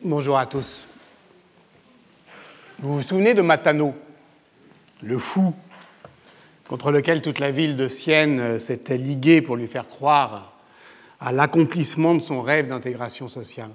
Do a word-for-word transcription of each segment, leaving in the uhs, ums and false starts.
Bonjour à tous. Vous vous souvenez de Matano, le fou, contre lequel toute la ville de Sienne s'était liguée pour lui faire croire à l'accomplissement de son rêve d'intégration sociale.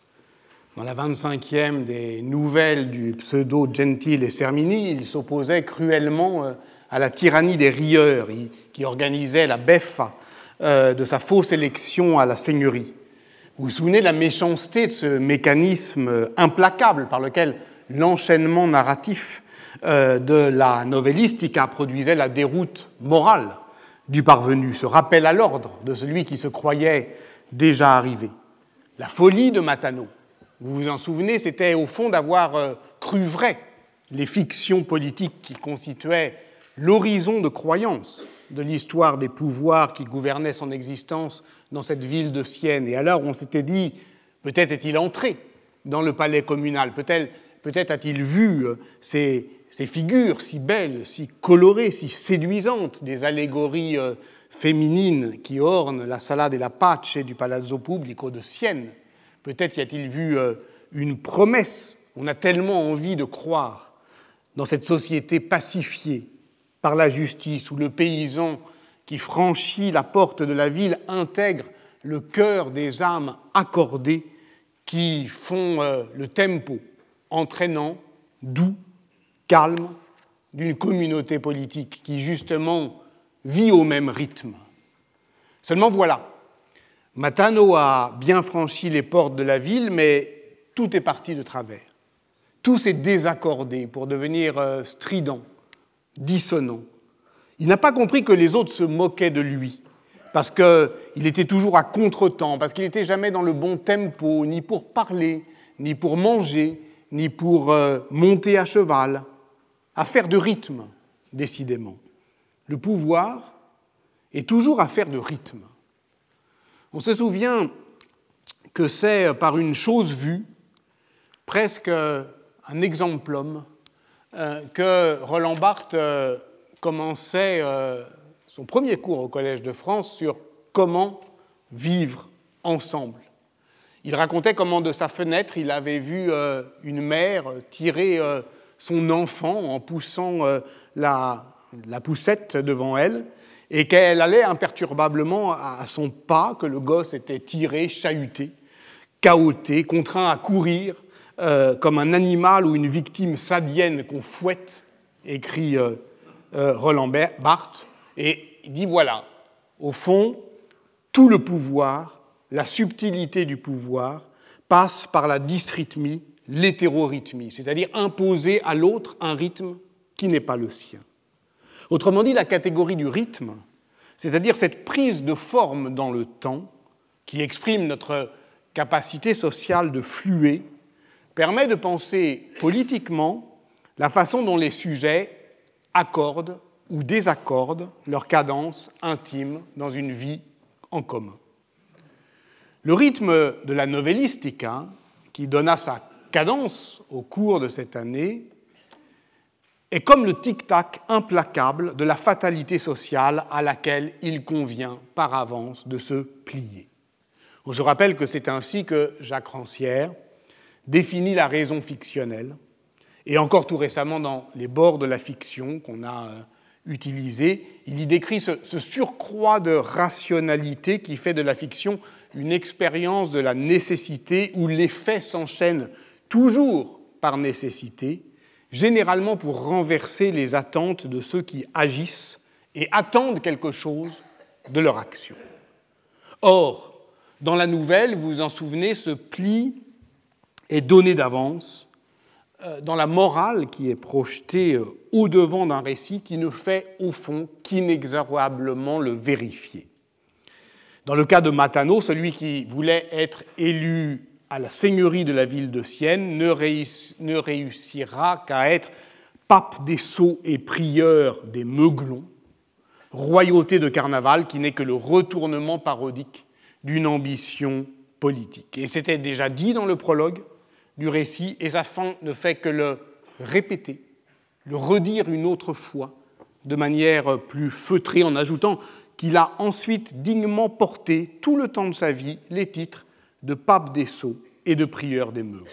Dans la vingt-cinquième des nouvelles du pseudo Gentile et Sermini, il s'opposait cruellement à la tyrannie des rieurs qui organisait la beffa de sa fausse élection à la seigneurie. Vous vous souvenez de la méchanceté de ce mécanisme implacable par lequel l'enchaînement narratif de la novellistica produisait la déroute morale du parvenu, ce rappel à l'ordre de celui qui se croyait déjà arrivé. La folie de Matano, vous vous en souvenez, c'était au fond d'avoir cru vrai les fictions politiques qui constituaient l'horizon de croyance de l'histoire des pouvoirs qui gouvernaient son existence dans cette ville de Sienne. Et alors on s'était dit, peut-être est-il entré dans le palais communal, peut-être, peut-être a-t-il vu ces, ces figures si belles, si colorées, si séduisantes, des allégories euh, féminines qui ornent la Sala della Pace du Palazzo Pubblico de Sienne. Peut-être y a-t-il vu euh, une promesse. On a tellement envie de croire dans cette société pacifiée par la justice, où le paysan qui franchit la porte de la ville intègre le cœur des âmes accordées qui font euh, le tempo entraînant, doux, calme d'une communauté politique qui justement vit au même rythme. Seulement voilà, Matano a bien franchi les portes de la ville, mais tout est parti de travers. Tout s'est désaccordé pour devenir euh, strident, dissonant. Il n'a pas compris que les autres se moquaient de lui, parce qu'il était toujours à contretemps, parce qu'il n'était jamais dans le bon tempo, ni pour parler, ni pour manger, ni pour euh, monter à cheval. Affaire de rythme, décidément. Le pouvoir est toujours affaire de rythme. On se souvient que c'est par une chose vue, presque un exemplum, euh, que Roland Barthes euh, commençait euh, son premier cours au Collège de France sur comment vivre ensemble. Il racontait comment de sa fenêtre, il avait vu euh, une mère tirer euh, son enfant en poussant euh, la, la poussette devant elle et qu'elle allait imperturbablement à, à son pas, que le gosse était tiré, chahuté, cahoté, contraint à courir euh, comme un animal ou une victime sadienne qu'on fouette, écrit euh, euh, Roland Barthes. Et il dit voilà, au fond, tout le pouvoir, la subtilité du pouvoir, passe par la dysrythmie, l'hétérorythmie, c'est-à-dire imposer à l'autre un rythme qui n'est pas le sien. Autrement dit, la catégorie du rythme, c'est-à-dire cette prise de forme dans le temps, qui exprime notre capacité sociale de fluer, permet de penser politiquement la façon dont les sujets accordent ou désaccordent leur cadence intime dans une vie en commun. Le rythme de la novellistica, qui donna sa cadence au cours de cette année, est comme le tic-tac implacable de la fatalité sociale à laquelle il convient par avance de se plier. On se rappelle que c'est ainsi que Jacques Rancière définit la raison fictionnelle, et encore tout récemment dans Les bords de la fiction qu'on a utilisé, il y décrit ce, ce surcroît de rationalité qui fait de la fiction une expérience de la nécessité où les faits s'enchaînent toujours par nécessité, généralement pour renverser les attentes de ceux qui agissent et attendent quelque chose de leur action. Or, dans la nouvelle, vous vous en souvenez, ce pli est donné d'avance dans la morale qui est projetée au-devant d'un récit qui ne fait, au fond, qu'inexorablement le vérifier. Dans le cas de Matano, celui qui voulait être élu à la seigneurie de la ville de Sienne ne, réuss- ne réussira qu'à être pape des sots et prieur des meuglons, royauté de carnaval qui n'est que le retournement parodique d'une ambition politique. Et c'était déjà dit dans le prologue du récit, et sa fin ne fait que le répéter, le redire une autre fois, de manière plus feutrée, en ajoutant qu'il a ensuite dignement porté tout le temps de sa vie les titres de pape des sots et de prieurs des meules.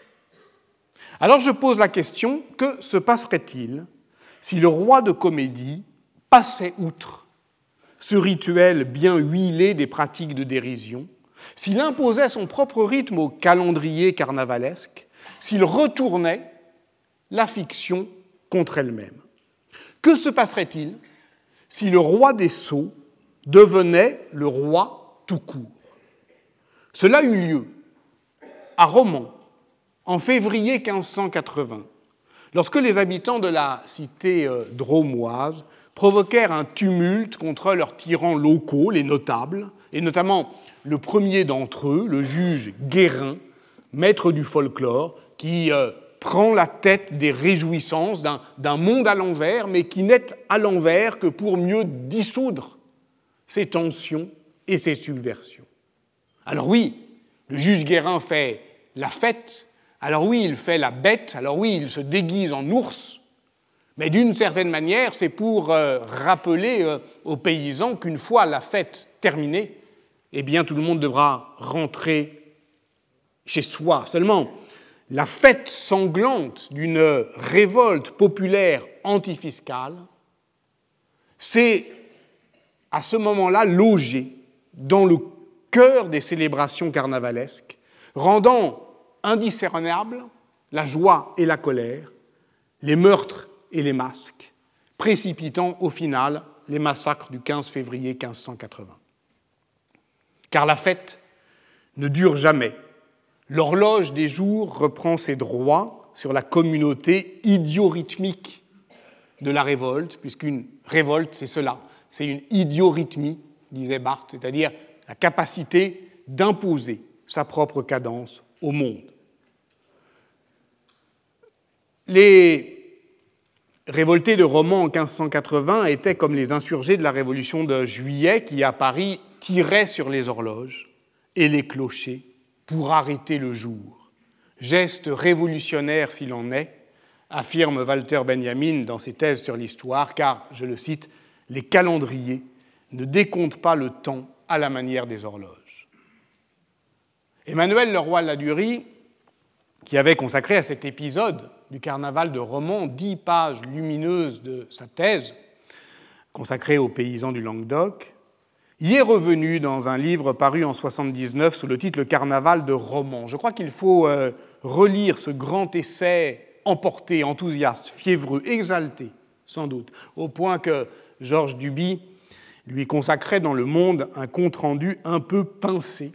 Alors je pose la question, que se passerait-il si le roi de comédie passait outre ce rituel bien huilé des pratiques de dérision, s'il imposait son propre rythme au calendrier carnavalesque, s'il retournait la fiction contre elle-même? Que se passerait-il si le roi des sots devenait le roi tout court? Cela eut lieu à Romans en février quinze cent quatre-vingts, lorsque les habitants de la cité dromoise provoquèrent un tumulte contre leurs tyrans locaux, les notables, et notamment le premier d'entre eux, le juge Guérin, maître du folklore, qui euh, prend la tête des réjouissances d'un, d'un monde à l'envers, mais qui n'est à l'envers que pour mieux dissoudre ses tensions et ses subversions. Alors oui, le juge Guérin fait la fête, alors oui, il fait la bête, alors oui, il se déguise en ours, mais d'une certaine manière, c'est pour euh, rappeler euh, aux paysans qu'une fois la fête terminée, eh bien, tout le monde devra rentrer chez soi. Seulement, la fête sanglante d'une révolte populaire antifiscale s'est à ce moment-là logée dans le cœur des célébrations carnavalesques, rendant indiscernables la joie et la colère, les meurtres et les masques, précipitant au final les massacres du quinze février quinze cent quatre-vingts. Car la fête ne dure jamais. L'horloge des jours reprend ses droits sur la communauté idiorhythmique de la révolte, puisqu'une révolte, c'est cela, c'est une idiorhythmie, disait Barthes, c'est-à-dire la capacité d'imposer sa propre cadence au monde. Les révoltés de Romans en quinze cent quatre-vingts étaient comme les insurgés de la Révolution de Juillet qui, à Paris, tiraient sur les horloges et les clochers pour arrêter le jour. Geste révolutionnaire s'il en est, affirme Walter Benjamin dans ses thèses sur l'histoire, car, je le cite, « les calendriers ne décomptent pas le temps à la manière des horloges ». Emmanuel Leroy-Ladurie, qui avait consacré à cet épisode du carnaval de Romans dix pages lumineuses de sa thèse, consacrée aux paysans du Languedoc, y est revenu dans un livre paru en soixante-dix-neuf sous le titre « Le carnaval de Romans ». Je crois qu'il faut euh, relire ce grand essai emporté, enthousiaste, fiévreux, exalté, sans doute, au point que Georges Duby lui consacrait dans Le Monde un compte-rendu un peu pincé.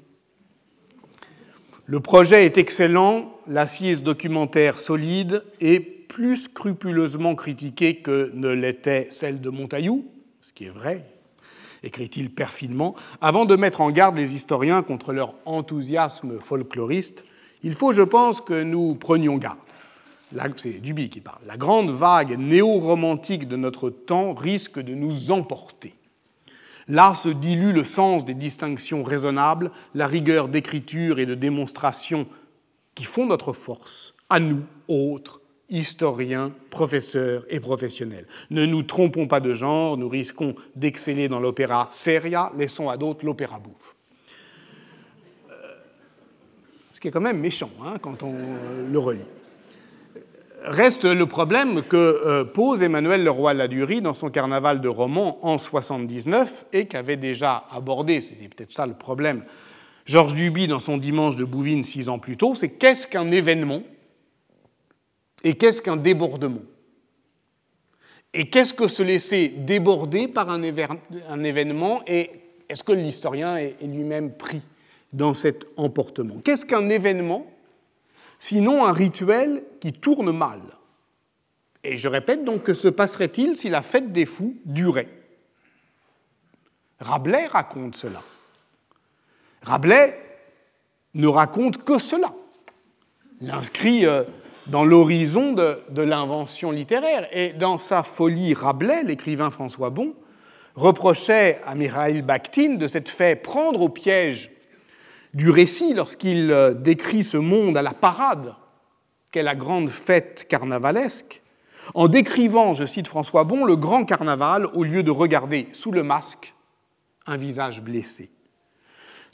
Le projet est excellent, l'assise documentaire solide et plus scrupuleusement critiquée que ne l'était celle de Montaillou, ce qui est vrai, écrit-il perfidement. Avant de mettre en garde les historiens contre leur enthousiasme folkloriste, il faut, je pense, que nous prenions garde. Là, c'est Duby qui parle. La grande vague néo-romantique de notre temps risque de nous emporter. Là se dilue le sens des distinctions raisonnables, la rigueur d'écriture et de démonstration qui font notre force, à nous, autres, historiens, professeurs et professionnels. Ne nous trompons pas de genre, nous risquons d'exceller dans l'opéra seria, laissons à d'autres l'opéra bouffe. Euh, ce qui est quand même méchant hein, quand on euh, le relit. Reste le problème que euh, pose Emmanuel Leroy-Ladurie dans son Carnaval de Romans en soixante-dix-neuf et qu'avait déjà abordé, c'était peut-être ça le problème, Georges Duby dans son Dimanche de Bouvines six ans plus tôt, c'est qu'est-ce qu'un événement et qu'est-ce qu'un débordement? Et qu'est-ce que se laisser déborder par un, éver- un événement et est-ce que l'historien est, est lui-même pris dans cet emportement? Qu'est-ce qu'un événement sinon un rituel qui tourne mal? Et je répète donc, que se passerait-il si la fête des fous durait? Rabelais raconte cela. Rabelais ne raconte que cela. Il inscrit dans l'horizon de, de l'invention littéraire. Et dans sa folie, Rabelais, l'écrivain François Bon, reprochait à Mikhaïl Bakhtin de s'être fait prendre au piège du récit lorsqu'il décrit ce monde à la parade qu'est la grande fête carnavalesque, en décrivant, je cite François Bon, le grand carnaval au lieu de regarder sous le masque un visage blessé.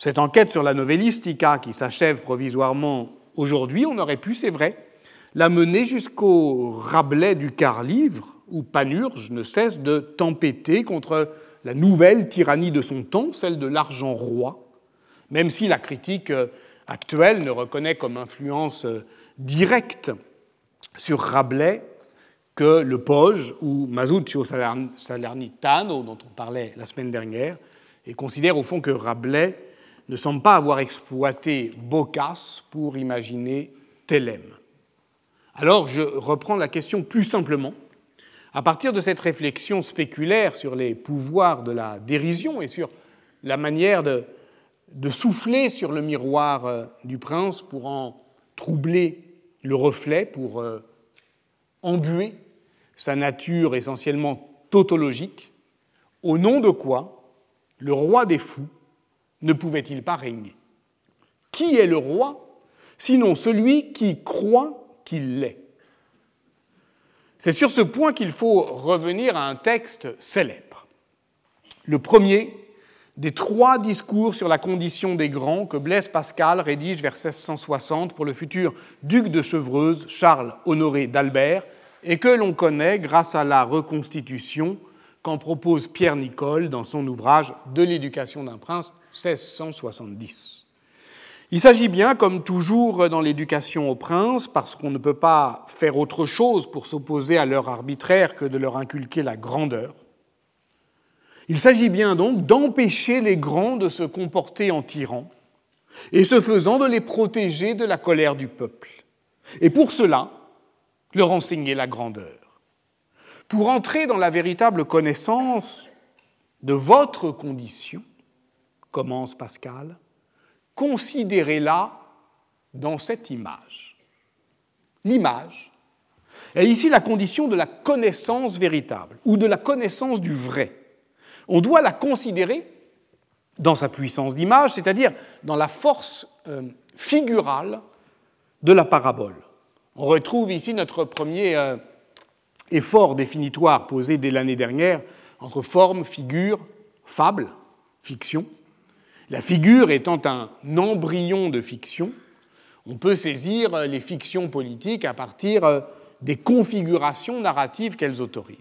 Cette enquête sur la novellistica qui s'achève provisoirement aujourd'hui, on aurait pu, c'est vrai, la mener jusqu'au Rabelais du quart-livre, où Panurge ne cesse de tempêter contre la nouvelle tyrannie de son temps, celle de l'argent roi, même si la critique actuelle ne reconnaît comme influence directe sur Rabelais que le Poge ou Masuccio Salernitano, dont on parlait la semaine dernière, et considère au fond que Rabelais ne semble pas avoir exploité Boccace pour imaginer Thélème. Alors je reprends la question plus simplement. À partir de cette réflexion spéculaire sur les pouvoirs de la dérision et sur la manière de, de souffler sur le miroir du prince pour en troubler le reflet, pour euh, embuer sa nature essentiellement tautologique, au nom de quoi le roi des fous ne pouvait-il pas régner? Qui est le roi, sinon celui qui croit qu'il l'est? C'est sur ce point qu'il faut revenir à un texte célèbre. Le premier des trois discours sur la condition des grands que Blaise Pascal rédige vers seize cent soixante pour le futur duc de Chevreuse, Charles Honoré d'Albert, et que l'on connaît grâce à la reconstitution qu'en propose Pierre Nicole dans son ouvrage « De l'éducation d'un prince » seize cent soixante-dix. Il s'agit bien, comme toujours dans l'éducation aux princes, parce qu'on ne peut pas faire autre chose pour s'opposer à leur arbitraire que de leur inculquer la grandeur, il s'agit bien donc d'empêcher les grands de se comporter en tyrans et ce faisant de les protéger de la colère du peuple. Et pour cela, leur enseigner la grandeur. Pour entrer dans la véritable connaissance de votre condition, commence Pascal, considérez-la dans cette image. L'image est ici la condition de la connaissance véritable ou de la connaissance du vrai. On doit la considérer dans sa puissance d'image, c'est-à-dire dans la force euh, figurale de la parabole. On retrouve ici notre premier euh, effort définitoire posé dès l'année dernière entre forme, figure, fable, fiction. La figure étant un embryon de fiction, on peut saisir les fictions politiques à partir des configurations narratives qu'elles autorisent.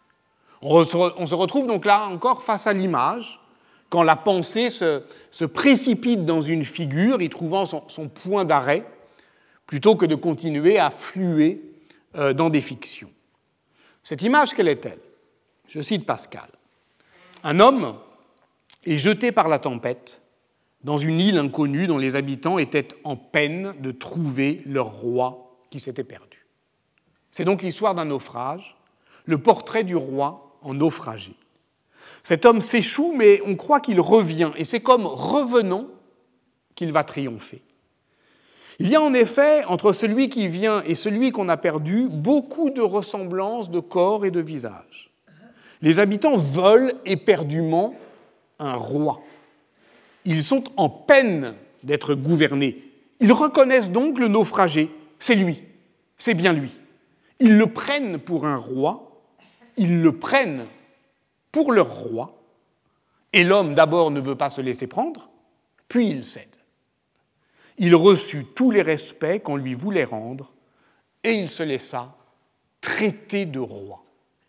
On se retrouve donc là encore face à l'image, quand la pensée se, se précipite dans une figure, y trouvant son, son point d'arrêt, plutôt que de continuer à fluer euh, dans des fictions. Cette image, quelle est-elle? Je cite Pascal. Un homme est jeté par la tempête dans une île inconnue dont les habitants étaient en peine de trouver leur roi qui s'était perdu. C'est donc l'histoire d'un naufrage, le portrait du roi en naufragé. Cet homme s'échoue, mais on croit qu'il revient, et c'est comme revenant qu'il va triompher. Il y a en effet, entre celui qui vient et celui qu'on a perdu, beaucoup de ressemblances de corps et de visage. Les habitants veulent éperdument un roi. Ils sont en peine d'être gouvernés. Ils reconnaissent donc le naufragé. C'est lui, c'est bien lui. Ils le prennent pour un roi, ils le prennent pour leur roi, et l'homme d'abord ne veut pas se laisser prendre, puis il cède. Il reçut tous les respects qu'on lui voulait rendre, et il se laissa traiter de roi.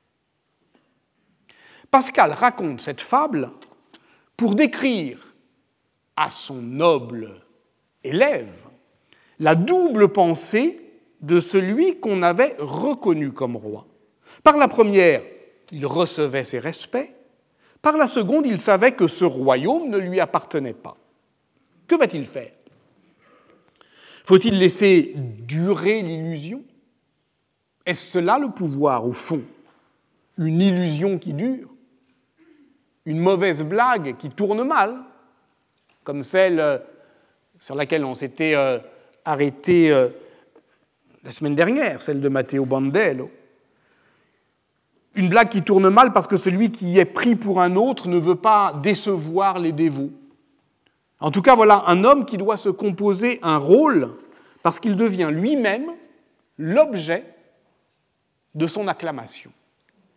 Pascal raconte cette fable pour décrire à son noble élève la double pensée de celui qu'on avait reconnu comme roi. Par la première, il recevait ses respects. Par la seconde, il savait que ce royaume ne lui appartenait pas. Que va-t-il faire? Faut-il laisser durer l'illusion? Est-ce cela le pouvoir, au fond? Une illusion qui dure? Une mauvaise blague qui tourne mal? Comme celle sur laquelle on s'était euh, arrêté euh, la semaine dernière, celle de Matteo Bandello. Une blague qui tourne mal parce que celui qui est pris pour un autre ne veut pas décevoir les dévots. En tout cas, voilà un homme qui doit se composer un rôle parce qu'il devient lui-même l'objet de son acclamation.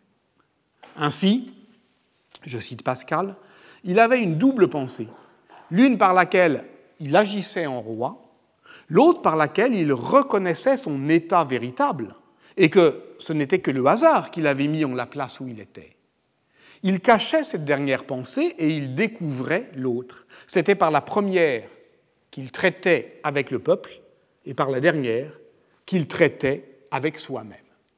Ainsi, je cite Pascal, il avait une double pensée. l'une par laquelle il agissait en roi, l'autre par laquelle il reconnaissait son état véritable, et que ce n'était que le hasard qui l'avait mis en la place où il était. Il cachait cette dernière pensée et il découvrait l'autre. C'était par la première qu'il traitait avec le peuple et par la dernière qu'il traitait avec soi-même.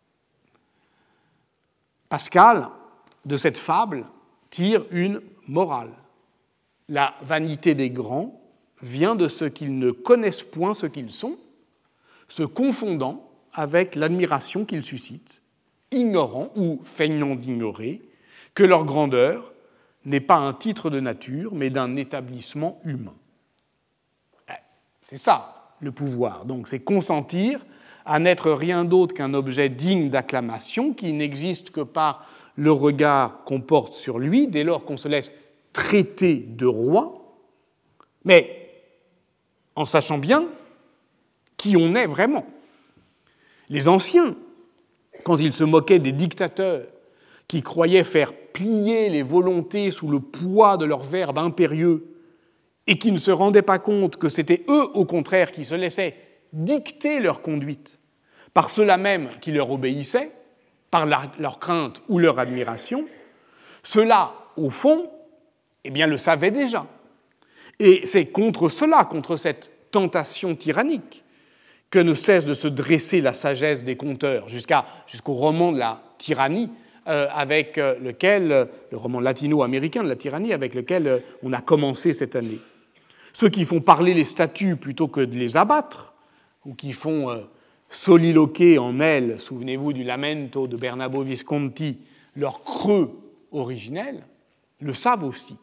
Pascal, de cette fable, tire une morale. La vanité des grands vient de ce qu'ils ne connaissent point ce qu'ils sont, se confondant avec l'admiration qu'ils suscitent, ignorant ou feignant d'ignorer que leur grandeur n'est pas un titre de nature, mais d'un établissement humain. C'est ça, le pouvoir. Donc, c'est consentir à n'être rien d'autre qu'un objet digne d'acclamation qui n'existe que par le regard qu'on porte sur lui, dès lors qu'on se laisse traiter de roi, mais en sachant bien qui on est vraiment. Les anciens, quand ils se moquaient des dictateurs qui croyaient faire plier les volontés sous le poids de leur verbe impérieux et qui ne se rendaient pas compte que c'était eux, au contraire, qui se laissaient dicter leur conduite par ceux-là même qui leur obéissaient, par la, leur crainte ou leur admiration, ceux-là, au fond, eh bien, le savaient déjà. Et c'est contre cela, contre cette tentation tyrannique, que ne cesse de se dresser la sagesse des conteurs, jusqu'à, jusqu'au roman de la tyrannie, euh, avec lequel, le roman latino-américain de la tyrannie, avec lequel on a commencé cette année. Ceux qui font parler les statues plutôt que de les abattre, ou qui font euh, soliloquer en elles, souvenez-vous du Lamento de Bernabo Visconti, leur creux originel, le savent aussi.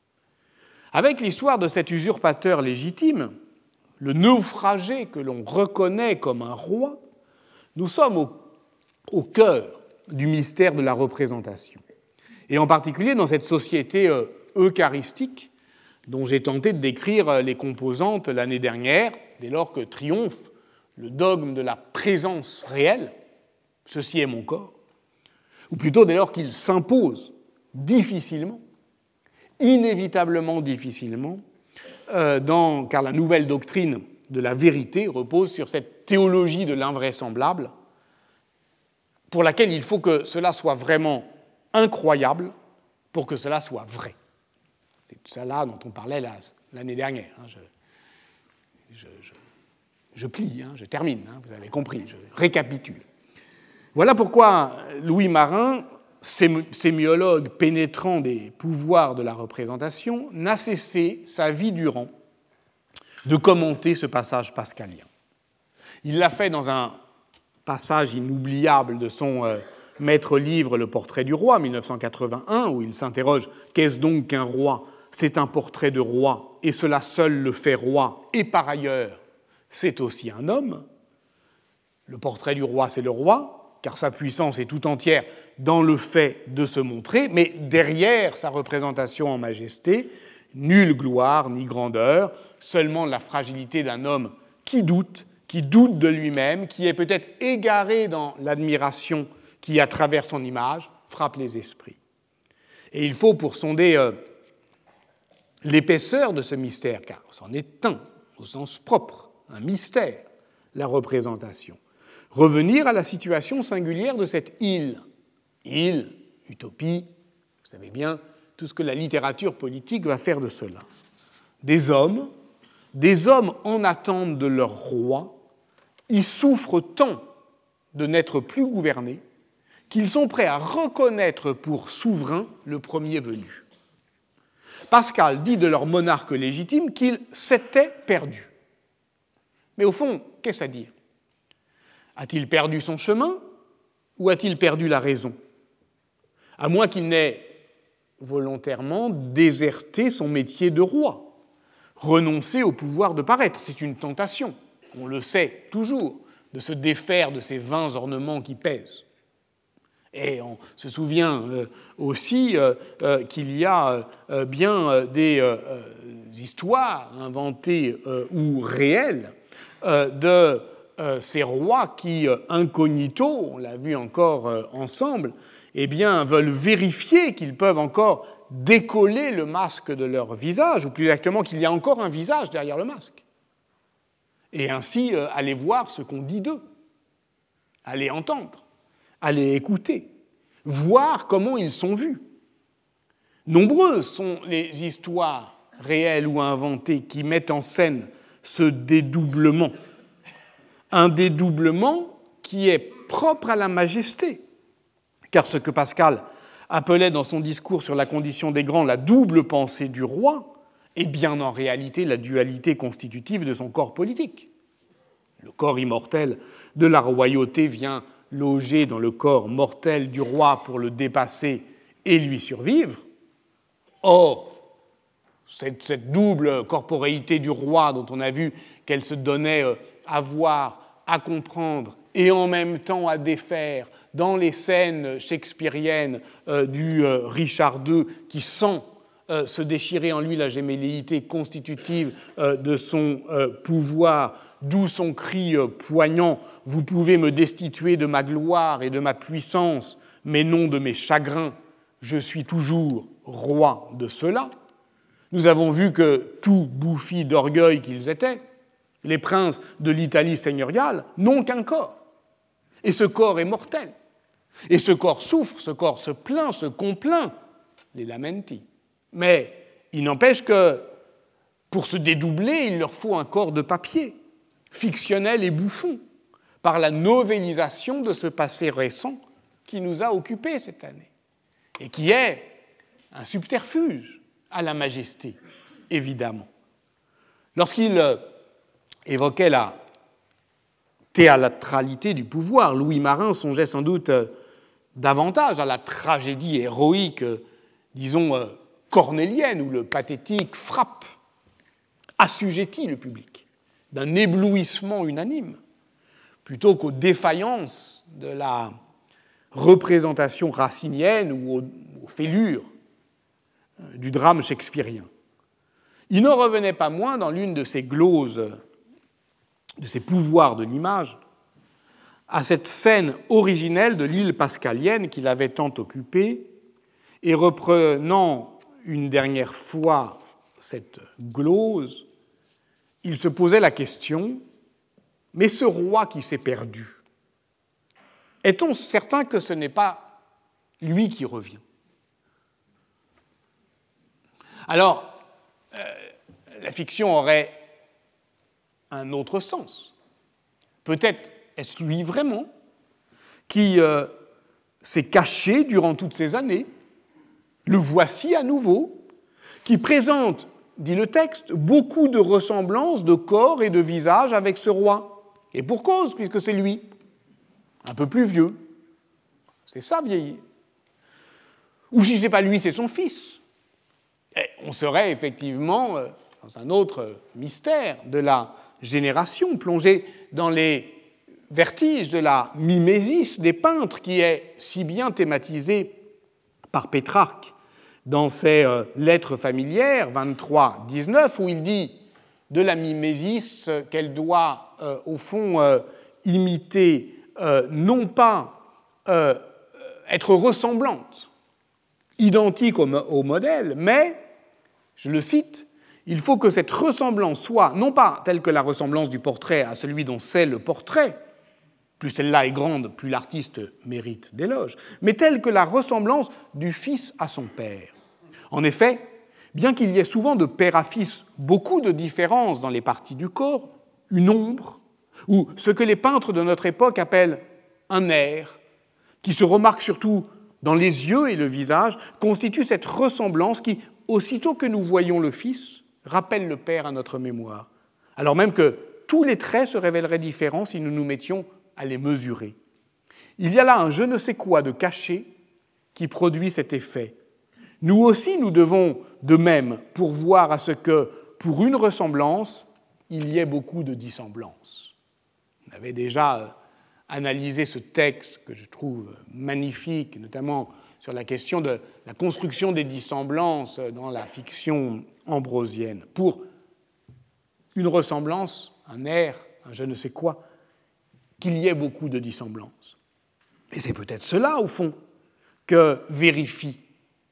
Avec l'histoire de cet usurpateur légitime, le naufragé que l'on reconnaît comme un roi, nous sommes au, au cœur du mystère de la représentation. Et en particulier dans cette société euh, eucharistique dont j'ai tenté de décrire les composantes l'année dernière, dès lors que triomphe le dogme de la présence réelle, ceci est mon corps, ou plutôt dès lors qu'il s'impose difficilement, inévitablement difficilement, euh, dans, car la nouvelle doctrine de la vérité repose sur cette théologie de l'invraisemblable, pour laquelle il faut que cela soit vraiment incroyable pour que cela soit vrai. C'est de cela dont on parlait là, l'année dernière. Hein. Je, je, je, je plie, hein, je termine, hein, vous avez compris, je récapitule. Voilà pourquoi Louis Marin, sémiologue pénétrant des pouvoirs de la représentation, n'a cessé, sa vie durant, de commenter ce passage pascalien. Il l'a fait dans un passage inoubliable de son euh, maître-livre Le Portrait du roi, mille neuf cent quatre-vingt-un, où il s'interroge « Qu'est-ce donc qu'un roi ? C'est un portrait de roi, et cela seul le fait roi, et par ailleurs, c'est aussi un homme. » Le portrait du roi, c'est le roi, car sa puissance est tout entière dans le fait de se montrer, mais derrière sa représentation en majesté, nulle gloire ni grandeur, seulement la fragilité d'un homme qui doute, qui doute de lui-même, qui est peut-être égaré dans l'admiration qui, à travers son image, frappe les esprits. Et il faut, pour sonder euh, l'épaisseur de ce mystère, car c'en est un, au sens propre, un mystère, la représentation, revenir à la situation singulière de cette île. Île, utopie, vous savez bien tout ce que la littérature politique va faire de cela. Des hommes, des hommes en attente de leur roi, ils souffrent tant de n'être plus gouvernés qu'ils sont prêts à reconnaître pour souverain le premier venu. Pascal dit de leur monarque légitime qu'il s'était perdu. Mais au fond, qu'est-ce à dire ? A-t-il perdu son chemin ou a-t-il perdu la raison ? À moins qu'il n'ait volontairement déserté son métier de roi, renoncé au pouvoir de paraître. C'est une tentation, on le sait toujours, de se défaire de ces vains ornements qui pèsent. Et on se souvient euh, aussi euh, euh, qu'il y a euh, bien euh, des euh, histoires inventées euh, ou réelles euh, de euh, ces rois qui, euh, incognito, on l'a vu encore euh, ensemble, eh bien, veulent vérifier qu'ils peuvent encore décoller le masque de leur visage, ou plus exactement qu'il y a encore un visage derrière le masque, et ainsi euh, aller voir ce qu'on dit d'eux, aller entendre, aller écouter, voir comment ils sont vus. Nombreuses sont les histoires réelles ou inventées qui mettent en scène ce dédoublement, un dédoublement qui est propre à la majesté, car ce que Pascal appelait dans son discours sur la condition des grands la double pensée du roi est bien en réalité la dualité constitutive de son corps politique. Le corps immortel de la royauté vient loger dans le corps mortel du roi pour le dépasser et lui survivre. Or, cette, cette double corporéité du roi dont on a vu qu'elle se donnait à voir, à comprendre et en même temps à défaire dans les scènes shakespeariennes euh, du euh, Richard deux qui sent euh, se déchirer en lui la gémelléité constitutive euh, de son euh, pouvoir, d'où son cri euh, poignant « Vous pouvez me destituer de ma gloire et de ma puissance, mais non de mes chagrins, je suis toujours roi de cela ». Nous avons vu que, tout bouffis d'orgueil qu'ils étaient, les princes de l'Italie seigneuriale n'ont qu'un corps. Et ce corps est mortel. Et ce corps souffre, ce corps se plaint, se complaint, les lamenti. Mais il n'empêche que, pour se dédoubler, il leur faut un corps de papier, fictionnel et bouffon, par la novélisation de ce passé récent qui nous a occupés cette année, et qui est un subterfuge à la majesté, évidemment. Lorsqu'il évoquait la théâtralité du pouvoir, Louis Marin songeait sans doute davantage à la tragédie héroïque, disons, cornélienne, où le pathétique frappe, assujettit le public d'un éblouissement unanime, plutôt qu'aux défaillances de la représentation racinienne ou aux, aux fêlures du drame shakespearien. Il n'en revenait pas moins, dans l'une de ces gloses, de ces pouvoirs de l'image, à cette scène originelle de l'île pascalienne qu'il avait tant occupée, et reprenant une dernière fois cette glose, il se posait la question, mais ce roi qui s'est perdu, est-on certain que ce n'est pas lui qui revient ? Alors, euh, la fiction aurait un autre sens. Peut-être est-ce lui vraiment qui euh, s'est caché durant toutes ces années, le voici à nouveau, qui présente, dit le texte, beaucoup de ressemblances de corps et de visage avec ce roi. Et pour cause, puisque c'est lui, un peu plus vieux. C'est ça, vieillir. Ou si ce n'est pas lui, c'est son fils. Et on serait effectivement dans un autre mystère de la génération, plongé dans les vertiges de la mimésis des peintres, qui est si bien thématisée par Pétrarque dans ses euh, lettres familières, vingt-trois dix-neuf, où il dit de la mimésis qu'elle doit, euh, au fond, euh, imiter, euh, non pas euh, être ressemblante, identique au, au modèle, mais, je le cite, il faut que cette ressemblance soit, non pas telle que la ressemblance du portrait à celui dont c'est le portrait, plus celle-là est grande, plus l'artiste mérite d'éloge, mais telle que la ressemblance du fils à son père. En effet, bien qu'il y ait souvent de père à fils beaucoup de différences dans les parties du corps, une ombre, ou ce que les peintres de notre époque appellent un air, qui se remarque surtout dans les yeux et le visage, constitue cette ressemblance qui, aussitôt que nous voyons le fils, rappelle le père à notre mémoire, alors même que tous les traits se révéleraient différents si nous nous mettions à les mesurer. Il y a là un je ne sais quoi de caché qui produit cet effet. Nous aussi, nous devons de même pourvoir à ce que, pour une ressemblance, il y ait beaucoup de dissemblance. On avait déjà analysé ce texte que je trouve magnifique, notamment sur la question de la construction des dissemblances dans la fiction ambrosienne. Pour une ressemblance, un air, un je ne sais quoi, qu'il y ait beaucoup de dissemblances. Et c'est peut-être cela, au fond, que vérifie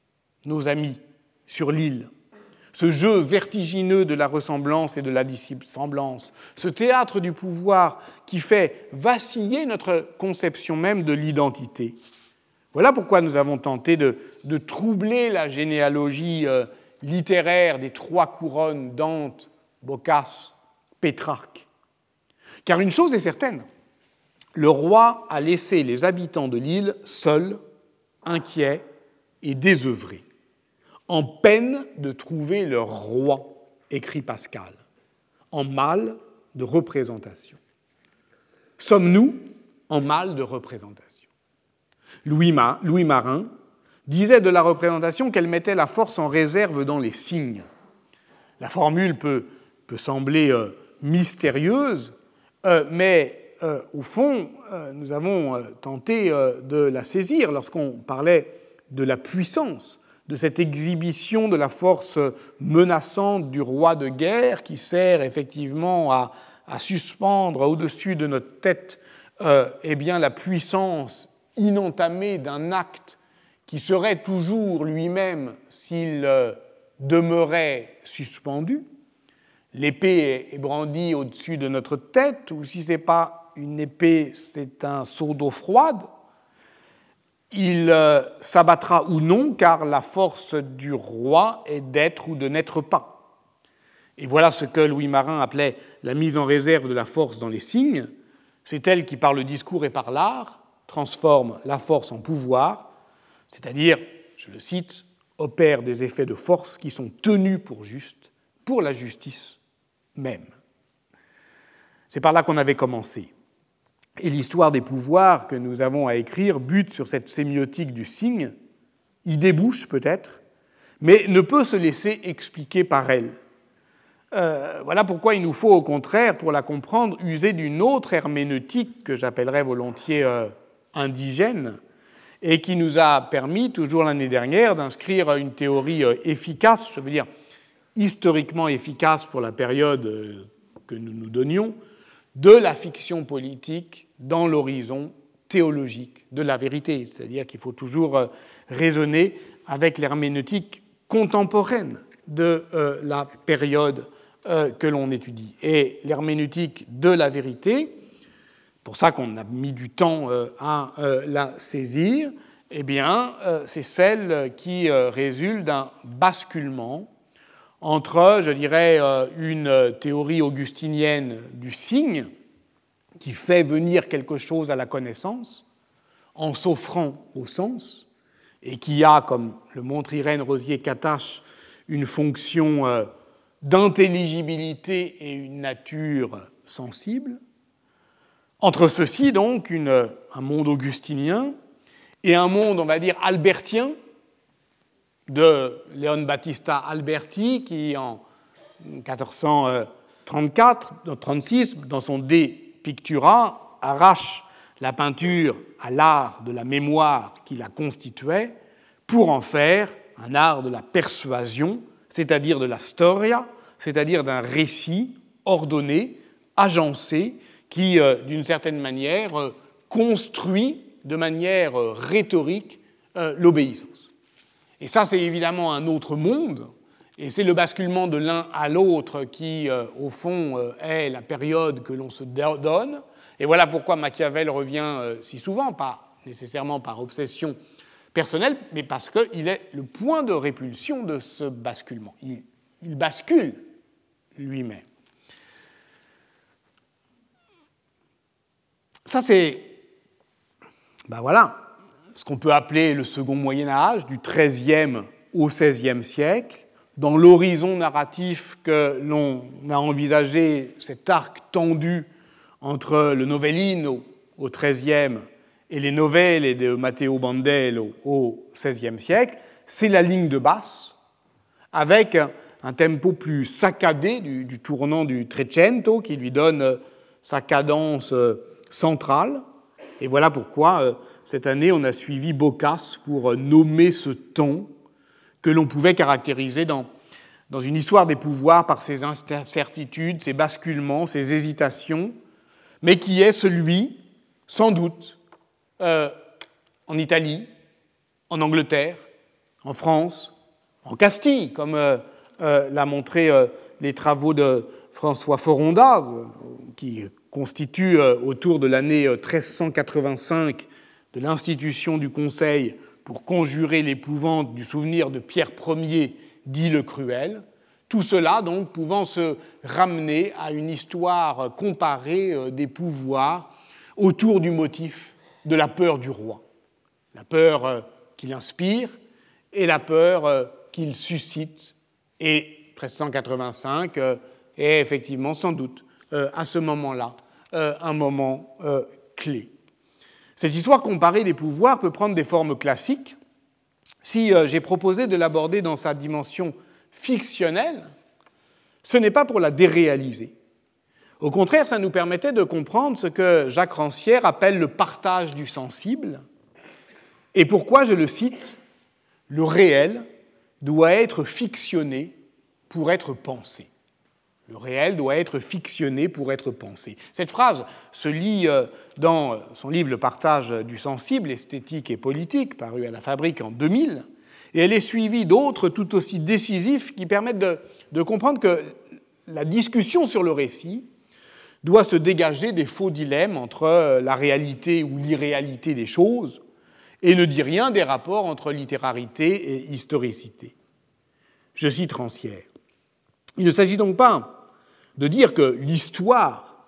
nos amis sur l'île, ce jeu vertigineux de la ressemblance et de la dissemblance, ce théâtre du pouvoir qui fait vaciller notre conception même de l'identité. Voilà pourquoi nous avons tenté de, de troubler la généalogie euh, littéraire des trois couronnes, Dante, Boccace, Pétrarque. Car une chose est certaine, le roi a laissé les habitants de l'île seuls, inquiets et désœuvrés, en peine de trouver leur roi, écrit Pascal, en mal de représentation. Sommes-nous en mal de représentation ? Louis, Ma- Louis Marin disait de la représentation qu'elle mettait la force en réserve dans les signes. La formule peut, peut sembler euh, mystérieuse, euh, mais euh, au fond, euh, nous avons euh, tenté euh, de la saisir lorsqu'on parlait de la puissance, de cette exhibition de la force menaçante du roi de guerre qui sert effectivement à, à suspendre au-dessus de notre tête euh, eh bien, la puissance inentamée d'un acte qui serait toujours lui-même s'il euh, demeurait suspendu. L'épée est brandie au-dessus de notre tête, ou si ce n'est pas une épée, c'est un seau d'eau froide. Il euh, s'abattra ou non, car la force du roi est d'être ou de n'être pas. Et voilà ce que Louis Marin appelait la mise en réserve de la force dans les signes. C'est elle qui, par le discours et par l'art, transforme la force en pouvoir, c'est-à-dire, je le cite, opère des effets de force qui sont tenus pour justes, pour la justice même. C'est par là qu'on avait commencé. Et l'histoire des pouvoirs que nous avons à écrire bute sur cette sémiotique du signe, y débouche peut-être, mais ne peut se laisser expliquer par elle. Euh, voilà pourquoi il nous faut au contraire, pour la comprendre, user d'une autre herméneutique que j'appellerais volontiers euh, indigène, et qui nous a permis, toujours l'année dernière, d'inscrire une théorie euh, efficace, je veux dire historiquement efficace pour la période euh, que nous nous donnions, de la fiction politique dans l'horizon théologique de la vérité. C'est-à-dire qu'il faut toujours raisonner avec l'herméneutique contemporaine de euh, la période euh, que l'on étudie. Et l'herméneutique de la vérité, pour ça qu'on a mis du temps euh, à euh, la saisir, eh bien, euh, c'est celle qui euh, résulte d'un basculement entre, je dirais, une théorie augustinienne du signe, qui fait venir quelque chose à la connaissance, en s'offrant au sens, et qui a, comme le montre Irène Rozier-Katache, une fonction d'intelligibilité et une nature sensible. Entre ceci, donc, une, un monde augustinien et un monde, on va dire, albertien, de Leon Battista Alberti, qui en quatorze cent trente-quatre trente-six, dans son De Pictura, arrache la peinture à l'art de la mémoire qui la constituait pour en faire un art de la persuasion, c'est-à-dire de la storia, c'est-à-dire d'un récit ordonné, agencé, qui, d'une certaine manière, construit de manière rhétorique l'obéissance. Et ça, c'est évidemment un autre monde, et c'est le basculement de l'un à l'autre qui, euh, au fond, euh, est la période que l'on se donne. Et voilà pourquoi Machiavel revient euh, si souvent, pas nécessairement par obsession personnelle, mais parce qu'il est le point de répulsion de ce basculement. Il, il bascule lui-même. Ça, c'est... Ben voilà. Ce qu'on peut appeler le second Moyen-Âge, du treizième au seizième siècle, dans l'horizon narratif que l'on a envisagé, cet arc tendu entre le Novellino au treizième et les novelles de Matteo Bandello au seizième siècle, c'est la ligne de basse, avec un tempo plus saccadé du, du tournant du Trecento, qui lui donne sa cadence centrale. Et voilà pourquoi... Cette année, on a suivi Boccace pour nommer ce temps que l'on pouvait caractériser dans, dans une histoire des pouvoirs par ses incertitudes, ses basculements, ses hésitations, mais qui est celui, sans doute, euh, en Italie, en Angleterre, en France, en Castille, comme euh, euh, l'a montré euh, les travaux de François Foronda, euh, qui constituent euh, autour de l'année treize cent quatre-vingt-cinq de l'institution du Conseil pour conjurer l'épouvante du souvenir de Pierre Ier, dit le Cruel. Tout cela, donc, pouvant se ramener à une histoire comparée des pouvoirs autour du motif de la peur du roi. La peur qu'il inspire et la peur qu'il suscite. Et treize cent quatre-vingt-cinq est effectivement, sans doute, à ce moment-là, un moment clé. Cette histoire comparée des pouvoirs peut prendre des formes classiques. Si j'ai proposé de l'aborder dans sa dimension fictionnelle, ce n'est pas pour la déréaliser. Au contraire, ça nous permettait de comprendre ce que Jacques Rancière appelle le partage du sensible, et pourquoi, je le cite, le réel doit être fictionné pour être pensé. Le réel doit être fictionné pour être pensé. Cette phrase se lit dans son livre « Le partage du sensible, esthétique et politique », paru à la Fabrique en deux mille, et elle est suivie d'autres tout aussi décisifs qui permettent de, de comprendre que la discussion sur le récit doit se dégager des faux dilemmes entre la réalité ou l'irréalité des choses et ne dit rien des rapports entre littérarité et historicité. Je cite Rancière. Il ne s'agit donc pas de dire que l'histoire,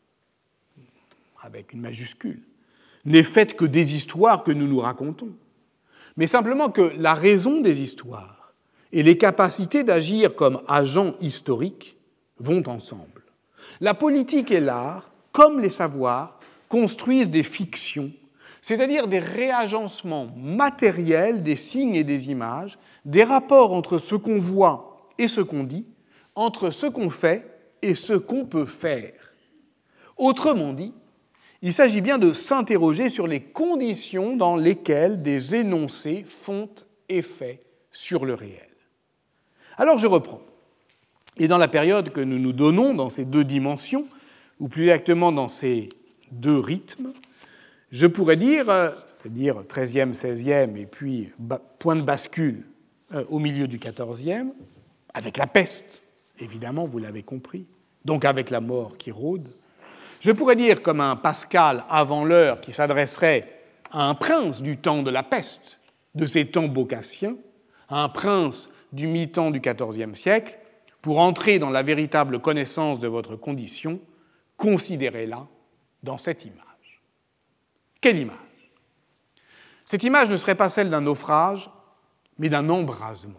avec une majuscule, n'est faite que des histoires que nous nous racontons, mais simplement que la raison des histoires et les capacités d'agir comme agents historiques vont ensemble. La politique et l'art, comme les savoirs, construisent des fictions, c'est-à-dire des réagencements matériels des signes et des images, des rapports entre ce qu'on voit et ce qu'on dit, entre ce qu'on fait et ce qu'on peut faire. Autrement dit, il s'agit bien de s'interroger sur les conditions dans lesquelles des énoncés font effet sur le réel. Alors je reprends. Et dans la période que nous nous donnons dans ces deux dimensions, ou plus exactement dans ces deux rythmes, je pourrais dire, c'est-à-dire treizième, seizième, et puis point de bascule au milieu du quatorzième, avec la peste, évidemment, vous l'avez compris, donc avec la mort qui rôde, je pourrais dire comme un Pascal avant l'heure qui s'adresserait à un prince du temps de la peste, de ces temps bocassiens, à un prince du mi-temps du quatorzième siècle, pour entrer dans la véritable connaissance de votre condition, considérez-la dans cette image. Quelle image ? Cette image ne serait pas celle d'un naufrage, mais d'un embrasement.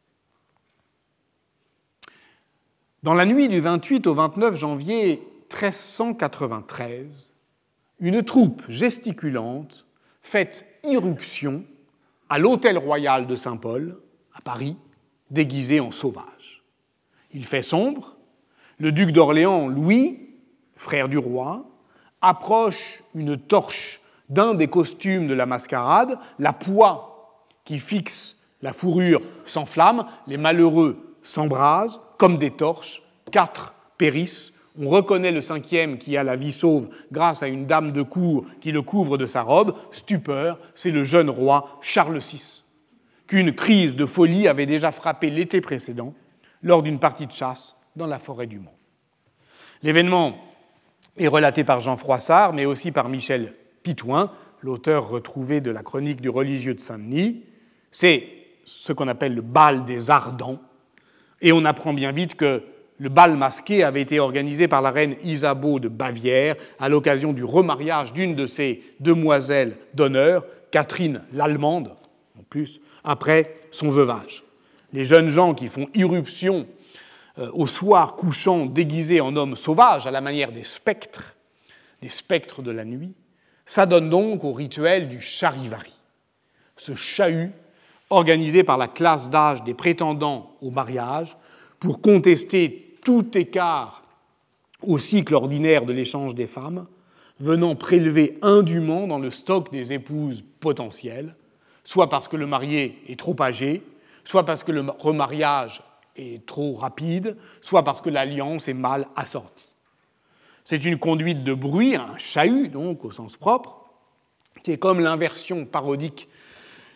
Dans la nuit du vingt-huit au vingt-neuf janvier treize cent quatre-vingt-treize, une troupe gesticulante fait irruption à l'hôtel royal de Saint-Paul, à Paris, déguisée en sauvage. Il fait sombre, le duc d'Orléans, Louis, frère du roi, approche une torche d'un des costumes de la mascarade, la poix qui fixe la fourrure s'enflamme, les malheureux s'embrasent comme des torches, quatre périssent. On reconnaît le cinquième qui a la vie sauve grâce à une dame de cour qui le couvre de sa robe. Stupeur, c'est le jeune roi Charles six, qu'une crise de folie avait déjà frappé l'été précédent lors d'une partie de chasse dans la forêt du Mans. L'événement est relaté par Jean Froissart, mais aussi par Michel Pitouin, l'auteur retrouvé de la chronique du religieux de Saint-Denis. C'est ce qu'on appelle le bal des Ardents, et on apprend bien vite que le bal masqué avait été organisé par la reine Isabeau de Bavière à l'occasion du remariage d'une de ses demoiselles d'honneur, Catherine l'Allemande, en plus, après son veuvage. Les jeunes gens qui font irruption euh, au soir couchant déguisés en hommes sauvages, à la manière des spectres, des spectres de la nuit, s'adonnent donc au rituel du charivari. Ce chahut organisé par la classe d'âge des prétendants au mariage pour contester tout écart au cycle ordinaire de l'échange des femmes, venant prélever indûment dans le stock des épouses potentielles, soit parce que le marié est trop âgé, soit parce que le remariage est trop rapide, soit parce que l'alliance est mal assortie. C'est une conduite de bruit, un chahut donc au sens propre, qui est comme l'inversion parodique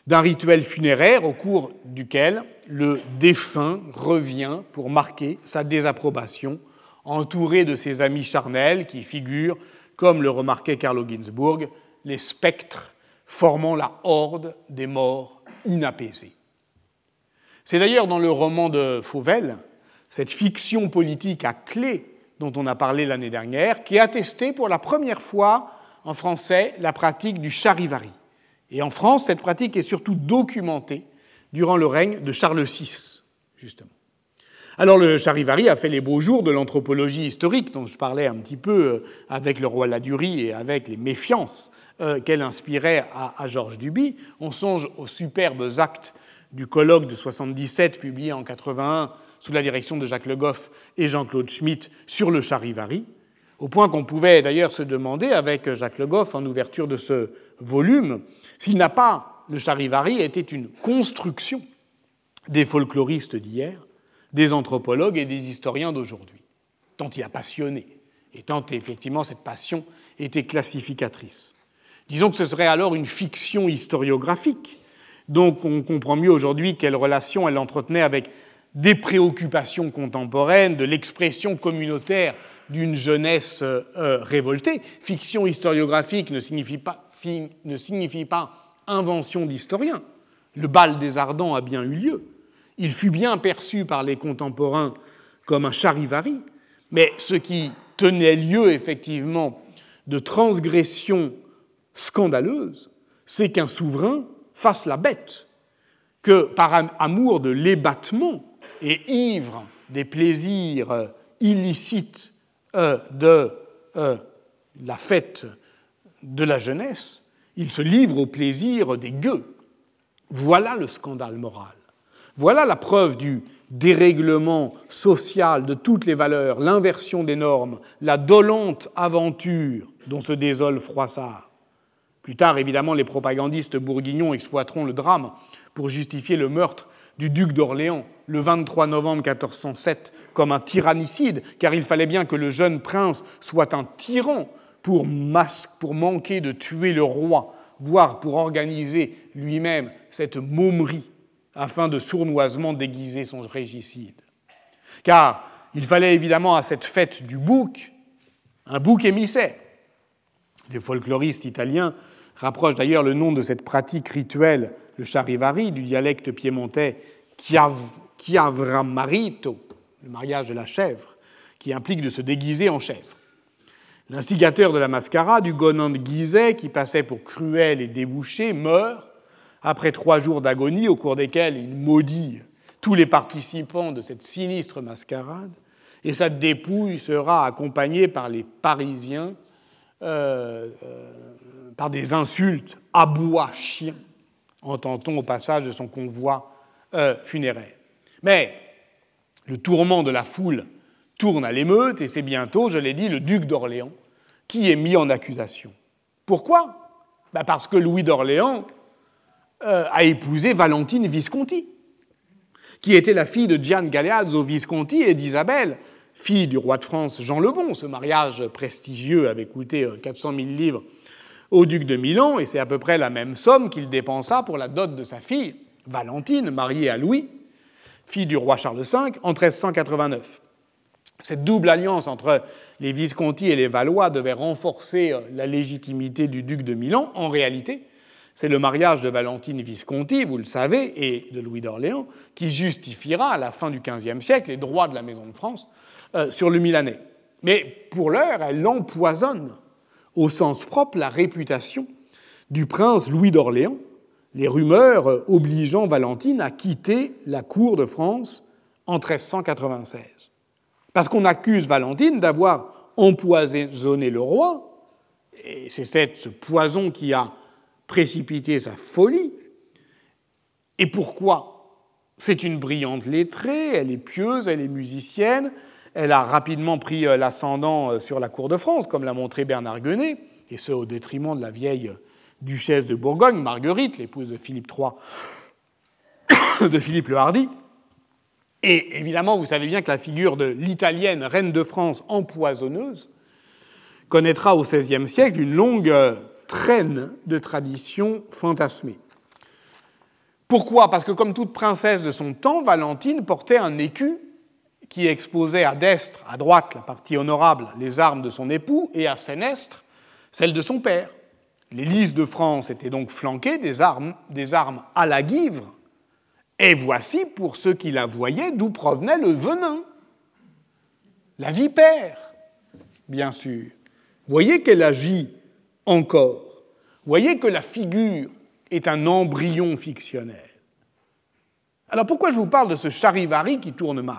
d'un rituel funéraire au cours duquel le défunt revient pour marquer sa désapprobation, entouré de ses amis charnels qui figurent, comme le remarquait Carlo Ginzburg, les spectres formant la horde des morts inapaisés. C'est d'ailleurs dans le roman de Fauvel, cette fiction politique à clé dont on a parlé l'année dernière, qui a attesté pour la première fois en français la pratique du charivari. Et en France, cette pratique est surtout documentée durant le règne de Charles six, justement. Alors le charivari a fait les beaux jours de l'anthropologie historique, dont je parlais un petit peu avec le roi Ladurie et avec les méfiances qu'elle inspirait à, à Georges Duby. On songe aux superbes actes du colloque de soixante-dix-sept, publié en quatre-vingt-un, sous la direction de Jacques Le Goff et Jean-Claude Schmitt, sur le charivari, au point qu'on pouvait d'ailleurs se demander, avec Jacques Le Goff en ouverture de ce volume, s'il n'a pas, le charivari, été une construction des folkloristes d'hier, des anthropologues et des historiens d'aujourd'hui, tant il a passionné, et tant effectivement cette passion était classificatrice. Disons que ce serait alors une fiction historiographique, donc on comprend mieux aujourd'hui quelle relation elle entretenait avec des préoccupations contemporaines, de l'expression communautaire d'une jeunesse euh, révoltée. Fiction historiographique ne signifie pas, fi, ne signifie pas invention d'historien. Le bal des Ardents a bien eu lieu. Il fut bien perçu par les contemporains comme un charivari, mais ce qui tenait lieu effectivement de transgression scandaleuse, c'est qu'un souverain fasse la bête, que par amour de l'ébattement et ivre des plaisirs illicites de la fête de la jeunesse, il se livre au plaisir des gueux. Voilà le scandale moral. Voilà la preuve du dérèglement social de toutes les valeurs, l'inversion des normes, la dolente aventure dont se désole Froissart. Plus tard, évidemment, les propagandistes bourguignons exploiteront le drame pour justifier le meurtre du duc d'Orléans le vingt-trois novembre quatorze cent sept comme un tyrannicide, car il fallait bien que le jeune prince soit un tyran pour, masque, pour manquer de tuer le roi, voire pour organiser lui-même cette momerie afin de sournoisement déguiser son régicide. Car il fallait évidemment à cette fête du bouc un bouc émissaire. Les folkloristes italiens rapprochent d'ailleurs le nom de cette pratique rituelle, le charivari, du dialecte piémontais chiavramarito, le mariage de la chèvre, qui implique de se déguiser en chèvre. L'instigateur de la mascarade, Hugonin de Guizet, qui passait pour cruel et débouché, meurt après trois jours d'agonie au cours desquels il maudit tous les participants de cette sinistre mascarade, et sa dépouille sera accompagnée par les Parisiens euh, euh, par des insultes « aboie-chien », entend-on au passage de son convoi euh, funéraire. Mais le tourment de la foule tourne à l'émeute, et c'est bientôt, je l'ai dit, le duc d'Orléans qui est mis en accusation. Pourquoi ? Ben parce que Louis d'Orléans euh, a épousé Valentine Visconti, qui était la fille de Gian Galeazzo Visconti et d'Isabelle, fille du roi de France Jean le Bon. Ce mariage prestigieux avait coûté quatre cent mille livres au duc de Milan, et c'est à peu près la même somme qu'il dépensa pour la dot de sa fille, Valentine, mariée à Louis, fille du roi Charles cinq, en treize cent quatre-vingt-neuf. Cette double alliance entre les Visconti et les Valois devait renforcer la légitimité du duc de Milan. En réalité, c'est le mariage de Valentine Visconti, vous le savez, et de Louis d'Orléans, qui justifiera, à la fin du quinzième siècle, les droits de la Maison de France euh, sur le Milanais. Mais pour l'heure, elle empoisonne, au sens propre, la réputation du prince Louis d'Orléans, les rumeurs obligeant Valentine à quitter la cour de France en treize cent quatre-vingt-seize. Parce qu'on accuse Valentine d'avoir empoisonné le roi, et c'est ce poison qui a précipité sa folie. Et pourquoi ? C'est une brillante lettrée, elle est pieuse, elle est musicienne, elle a rapidement pris l'ascendant sur la cour de France, comme l'a montré Bernard Guenet, et ce au détriment de la vieille duchesse de Bourgogne, Marguerite, l'épouse de Philippe trois, de Philippe le Hardi. Et évidemment, vous savez bien que la figure de l'italienne reine de France empoisonneuse connaîtra au seizième siècle une longue traîne de traditions fantasmées. Pourquoi ? Parce que comme toute princesse de son temps, Valentine portait un écu qui exposait à destre, à droite, la partie honorable, les armes de son époux, et à sénestre, celles de son père. Les lys de France étaient donc flanquées des armes, des armes à la guivre, et voici, pour ceux qui la voyaient, d'où provenait le venin. La vipère, bien sûr. Voyez qu'elle agit encore. Voyez que la figure est un embryon fictionnel. Alors pourquoi je vous parle de ce charivari qui tourne mal ?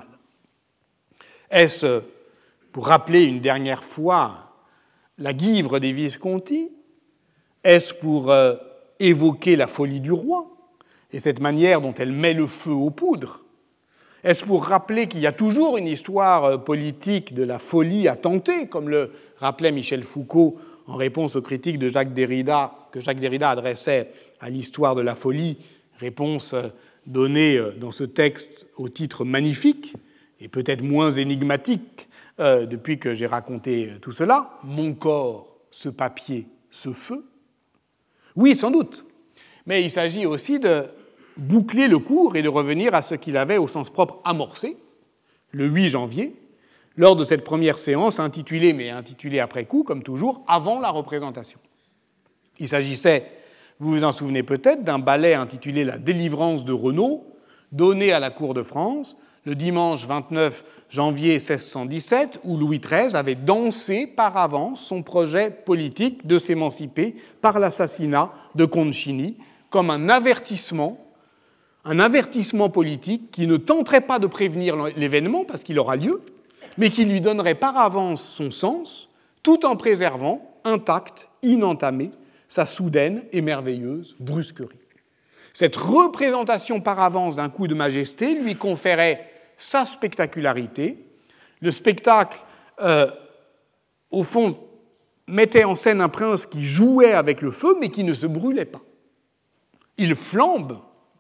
Est-ce pour rappeler une dernière fois la guivre des Visconti ? Est-ce pour euh, évoquer la folie du roi et cette manière dont elle met le feu aux poudres ? Est-ce pour rappeler qu'il y a toujours une histoire politique de la folie à tenter, comme le rappelait Michel Foucault en réponse aux critiques de Jacques Derrida, que Jacques Derrida adressait à l'histoire de la folie, réponse donnée dans ce texte au titre magnifique, et peut-être moins énigmatique euh, depuis que j'ai raconté tout cela, « Mon corps, ce papier, ce feu ». Oui, sans doute, mais il s'agit aussi de boucler le cours et de revenir à ce qu'il avait au sens propre amorcé, le huit janvier, lors de cette première séance intitulée, mais intitulée après coup, comme toujours, « Avant la représentation ». Il s'agissait, vous vous en souvenez peut-être, d'un ballet intitulé « La délivrance de Renaud », donné à la cour de France le dimanche vingt-neuf janvier seize cent dix-sept, où Louis treize avait dansé par avance son projet politique de s'émanciper par l'assassinat de Concini, comme un avertissement, un avertissement politique qui ne tenterait pas de prévenir l'événement, parce qu'il aura lieu, mais qui lui donnerait par avance son sens, tout en préservant, intacte, inentamée, sa soudaine et merveilleuse brusquerie. Cette représentation par avance d'un coup de majesté lui conférait sa spectacularité. Le spectacle, euh, au fond, mettait en scène un prince qui jouait avec le feu, mais qui ne se brûlait pas. Il flambe,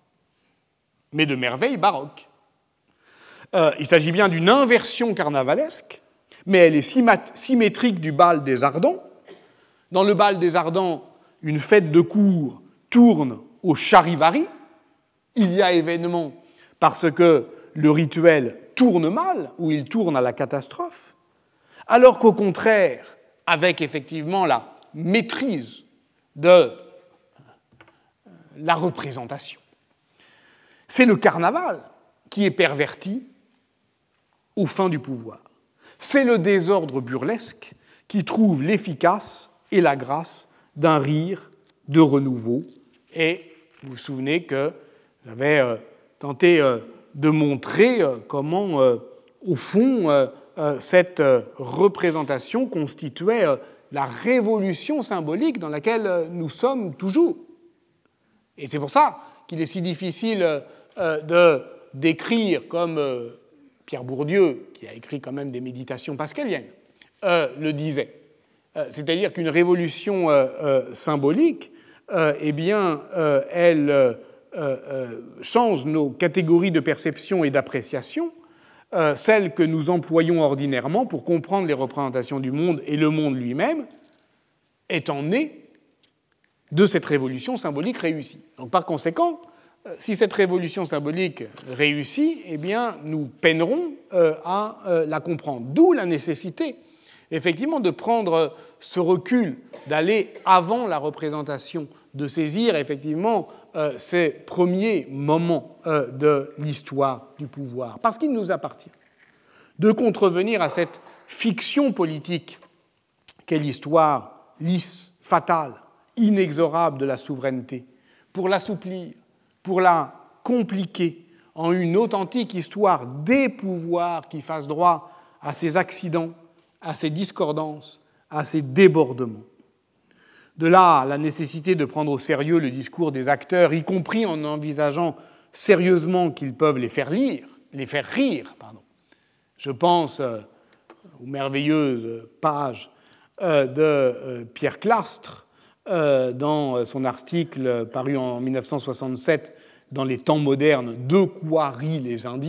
mais de merveille baroque. Euh, il s'agit bien d'une inversion carnavalesque, mais elle est symétrique du bal des Ardents. Dans le bal des Ardents, une fête de cour tourne au charivari. Il y a événement parce que le rituel tourne mal, ou il tourne à la catastrophe, alors qu'au contraire, avec effectivement la maîtrise de la représentation, c'est le carnaval qui est perverti aux fins du pouvoir. C'est le désordre burlesque qui trouve l'efficace et la grâce d'un rire de renouveau. Et vous vous souvenez que j'avais euh, tenté euh, de montrer euh, comment, euh, au fond, euh, euh, cette euh, représentation constituait euh, la révolution symbolique dans laquelle euh, nous sommes toujours. Et c'est pour ça qu'il est si difficile euh, de décrire, comme euh, Pierre Bourdieu, qui a écrit quand même des méditations pascaliennes, euh, le disait. Euh, c'est-à-dire qu'une révolution euh, euh, symbolique, euh, eh bien, euh, elle euh, euh, change nos catégories de perception et d'appréciation, euh, celles que nous employons ordinairement pour comprendre les représentations du monde et le monde lui-même, étant née de cette révolution symbolique réussie. Donc, par conséquent, si cette révolution symbolique réussit, eh bien, nous peinerons euh, à euh, la comprendre. D'où la nécessité, effectivement, de prendre ce recul, d'aller avant la représentation, de saisir, effectivement, euh, ces premiers moments euh, de l'histoire du pouvoir, parce qu'il nous appartient de contrevenir à cette fiction politique qu'est l'histoire lisse, fatale, inexorable de la souveraineté, pour l'assouplir, pour la compliquer en une authentique histoire des pouvoirs qui fasse droit à ces accidents, à ces discordances, à ces débordements. De là, la nécessité de prendre au sérieux le discours des acteurs, y compris en envisageant sérieusement qu'ils peuvent les faire lire, les faire rire, pardon. Je pense euh, aux merveilleuses pages euh, de euh, Pierre Clastre, Euh, dans son article paru en mille neuf cent soixante-sept dans les temps modernes, « De quoi rient les Indiens »,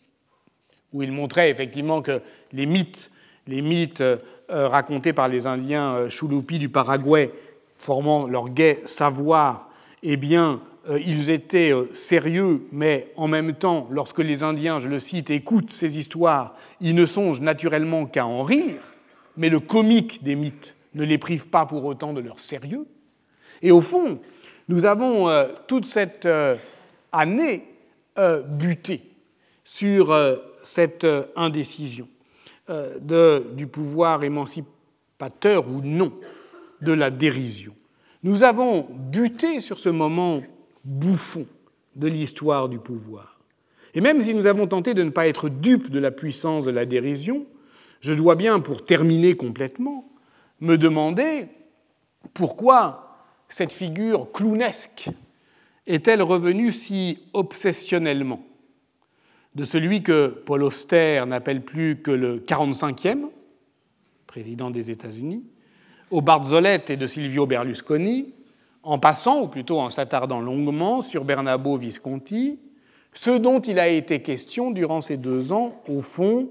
où il montrait effectivement que les mythes, les mythes euh, racontés par les Indiens euh, Chulupi du Paraguay, formant leur gai savoir, eh bien, euh, ils étaient euh, sérieux, mais en même temps, lorsque les Indiens, je le cite, écoutent ces histoires, ils ne songent naturellement qu'à en rire, mais le comique des mythes ne les prive pas pour autant de leur sérieux. Et au fond, nous avons euh, toute cette euh, année euh, buté sur euh, cette euh, indécision euh, de, du pouvoir émancipateur ou non de la dérision. Nous avons buté sur ce moment bouffon de l'histoire du pouvoir. Et même si nous avons tenté de ne pas être dupes de la puissance de la dérision, je dois bien, pour terminer complètement, me demander pourquoi cette figure clownesque est-elle revenue si obsessionnellement de celui que Paul Auster n'appelle plus que le quarante-cinquième président des États-Unis, au Barzolette et de Silvio Berlusconi, en passant, ou plutôt en s'attardant longuement, sur Bernabo Visconti, ce dont il a été question durant ces deux ans, au fond,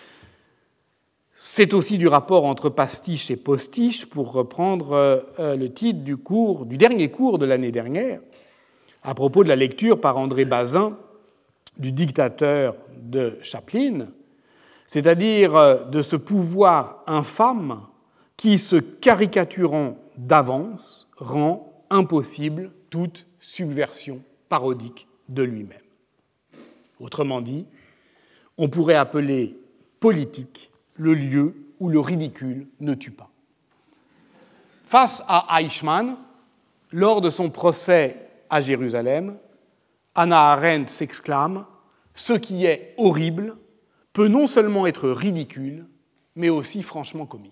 c'est aussi du rapport entre pastiche et postiche, pour reprendre euh, le titre du, cours, du dernier cours de l'année dernière, à propos de la lecture par André Bazin du Dictateur de Chaplin, c'est-à-dire de ce pouvoir infâme qui, se caricaturant d'avance, rend impossible toute subversion parodique de lui-même. Autrement dit, on pourrait appeler politique le lieu où le ridicule ne tue pas. Face à Eichmann, lors de son procès à Jérusalem, Hannah Arendt s'exclame « Ce qui est horrible peut non seulement être ridicule, mais aussi franchement comique. »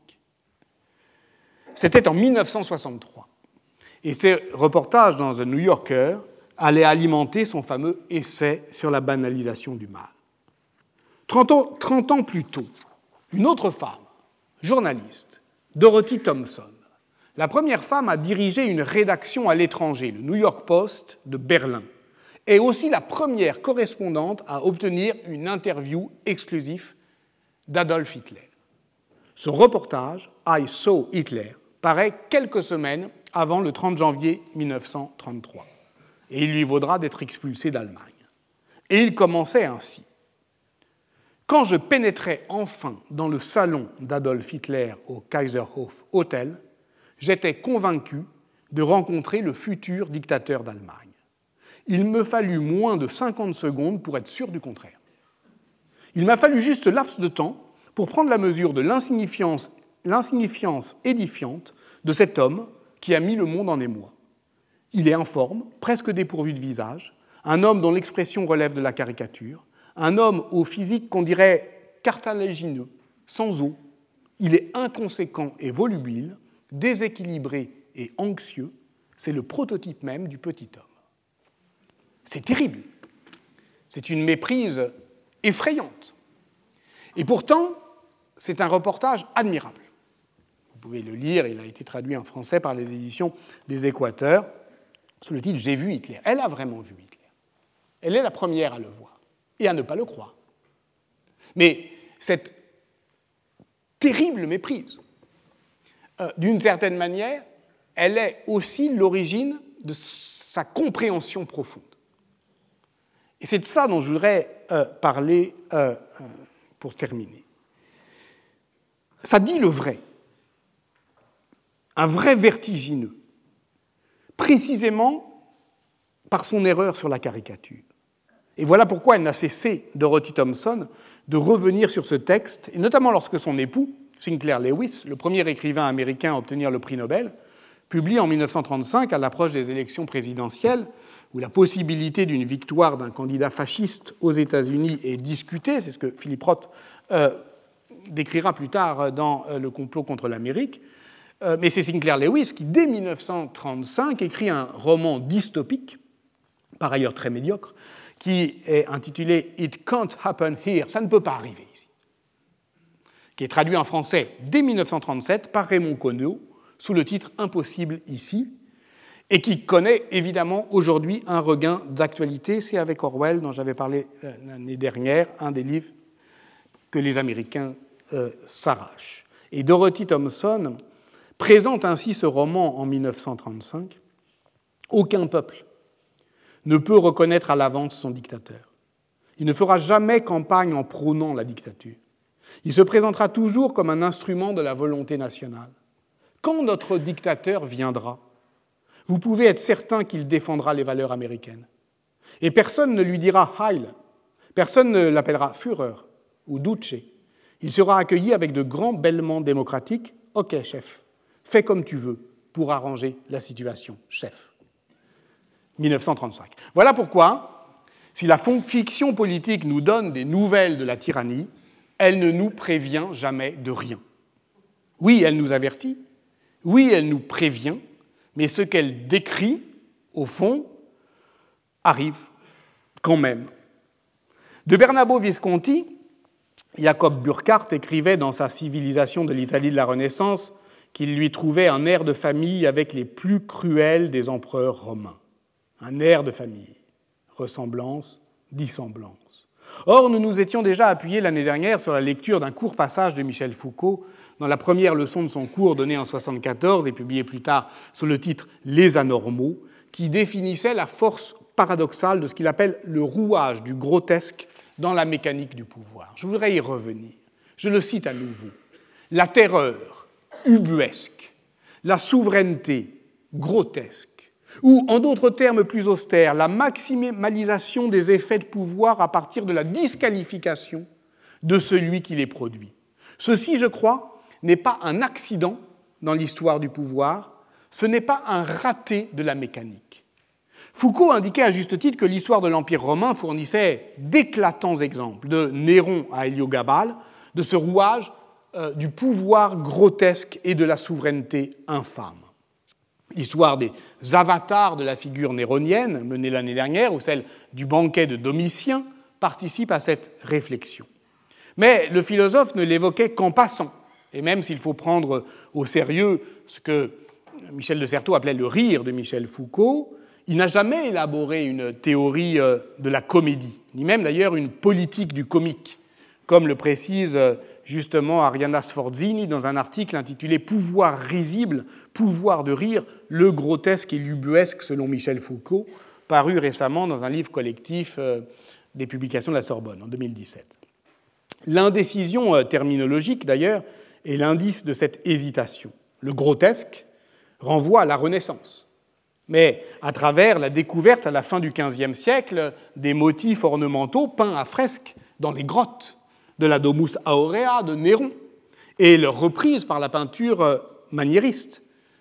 C'était en mille neuf cent soixante-trois. Et ces reportages dans The New Yorker allaient alimenter son fameux essai sur la banalisation du mal. Trente ans, trente ans plus tôt, une autre femme, journaliste, Dorothy Thompson, la première femme à diriger une rédaction à l'étranger, le New York Post de Berlin, est aussi la première correspondante à obtenir une interview exclusive d'Adolf Hitler. Son reportage, I Saw Hitler, paraît quelques semaines avant le trente janvier mille neuf cent trente-trois, et il lui vaudra d'être expulsé d'Allemagne. Et il commençait ainsi. Quand je pénétrais enfin dans le salon d'Adolf Hitler au Kaiserhof Hotel, j'étais convaincu de rencontrer le futur dictateur d'Allemagne. Il me fallut moins de cinquante secondes pour être sûr du contraire. Il m'a fallu juste ce laps de temps pour prendre la mesure de l'insignifiance, l'insignifiance édifiante de cet homme qui a mis le monde en émoi. Il est informe, presque dépourvu de visage, un homme dont l'expression relève de la caricature, un homme au physique qu'on dirait cartilagineux, sans os. Il est inconséquent et volubile, déséquilibré et anxieux. C'est le prototype même du petit homme. C'est terrible. C'est une méprise effrayante. Et pourtant, c'est un reportage admirable. Vous pouvez le lire, il a été traduit en français par les éditions des Équateurs, sous le titre « J'ai vu Hitler ». Elle a vraiment vu Hitler. Elle est la première à le voir et à ne pas le croire. Mais cette terrible méprise, euh, d'une certaine manière, elle est aussi l'origine de sa compréhension profonde. Et c'est de ça dont je voudrais euh, parler euh, euh, pour terminer. Ça dit le vrai, un vrai vertigineux, précisément par son erreur sur la caricature. Et voilà pourquoi elle n'a cessé, Dorothy Thompson, de revenir sur ce texte, et notamment lorsque son époux, Sinclair Lewis, le premier écrivain américain à obtenir le prix Nobel, publie en mille neuf cent trente-cinq, à l'approche des élections présidentielles, où la possibilité d'une victoire d'un candidat fasciste aux États-Unis est discutée, c'est ce que Philippe Roth euh, décrira plus tard dans euh, Le complot contre l'Amérique, euh, mais c'est Sinclair Lewis qui, dès mille neuf cent trente-cinq, écrit un roman dystopique, par ailleurs très médiocre, qui est intitulé « It can't happen here », ça ne peut pas arriver ici, qui est traduit en français dès mille neuf cent trente-sept par Raymond Queneau, sous le titre « Impossible ici », et qui connaît évidemment aujourd'hui un regain d'actualité. C'est avec Orwell, dont j'avais parlé l'année dernière, un des livres que les Américains euh, s'arrachent. Et Dorothy Thompson présente ainsi ce roman en mille neuf cent trente-cinq. Aucun peuple ne peut reconnaître à l'avance son dictateur. Il ne fera jamais campagne en prônant la dictature. Il se présentera toujours comme un instrument de la volonté nationale. Quand notre dictateur viendra, vous pouvez être certain qu'il défendra les valeurs américaines. Et personne ne lui dira « Heil », personne ne l'appellera « Führer » ou « Duce ». Il sera accueilli avec de grands bêlements démocratiques. « Ok, chef, fais comme tu veux pour arranger la situation, chef. » mille neuf cent trente-cinq. Voilà pourquoi, si la fiction politique nous donne des nouvelles de la tyrannie, elle ne nous prévient jamais de rien. Oui, elle nous avertit, oui, elle nous prévient, mais ce qu'elle décrit, au fond, arrive quand même. De Bernabo Visconti, Jacob Burckhardt écrivait dans sa Civilisation de l'Italie de la Renaissance qu'il lui trouvait un air de famille avec les plus cruels des empereurs romains. Un air de famille, ressemblance, dissemblance. Or, nous nous étions déjà appuyés l'année dernière sur la lecture d'un court passage de Michel Foucault dans la première leçon de son cours donnée en mille neuf cent soixante-quatorze et publiée plus tard sous le titre « Les anormaux », qui définissait la force paradoxale de ce qu'il appelle le rouage du grotesque dans la mécanique du pouvoir. Je voudrais y revenir. Je le cite à nouveau. La terreur ubuesque, la souveraineté grotesque, ou, en d'autres termes plus austères, la maximalisation des effets de pouvoir à partir de la disqualification de celui qui les produit. Ceci, je crois, n'est pas un accident dans l'histoire du pouvoir, ce n'est pas un raté de la mécanique. Foucault indiquait à juste titre que l'histoire de l'Empire romain fournissait d'éclatants exemples, de Néron à Héliogabale, de ce rouage euh, du pouvoir grotesque et de la souveraineté infâme. L'histoire des avatars de la figure néronienne, menée l'année dernière, ou celle du banquet de Domitien, participe à cette réflexion. Mais le philosophe ne l'évoquait qu'en passant, et même s'il faut prendre au sérieux ce que Michel de Certeau appelait le rire de Michel Foucault, il n'a jamais élaboré une théorie de la comédie, ni même d'ailleurs une politique du comique, comme le précise justement Arianna Sforzini dans un article intitulé « Pouvoir risible, pouvoir de rire, le grotesque et l'ubuesque selon Michel Foucault », paru récemment dans un livre collectif des publications de la Sorbonne en deux mille dix-sept. L'indécision terminologique, d'ailleurs, est l'indice de cette hésitation. Le grotesque renvoie à la Renaissance, mais à travers la découverte à la fin du quinzième siècle des motifs ornementaux peints à fresque dans les grottes de la Domus Aurea de Néron et leur reprise par la peinture maniériste.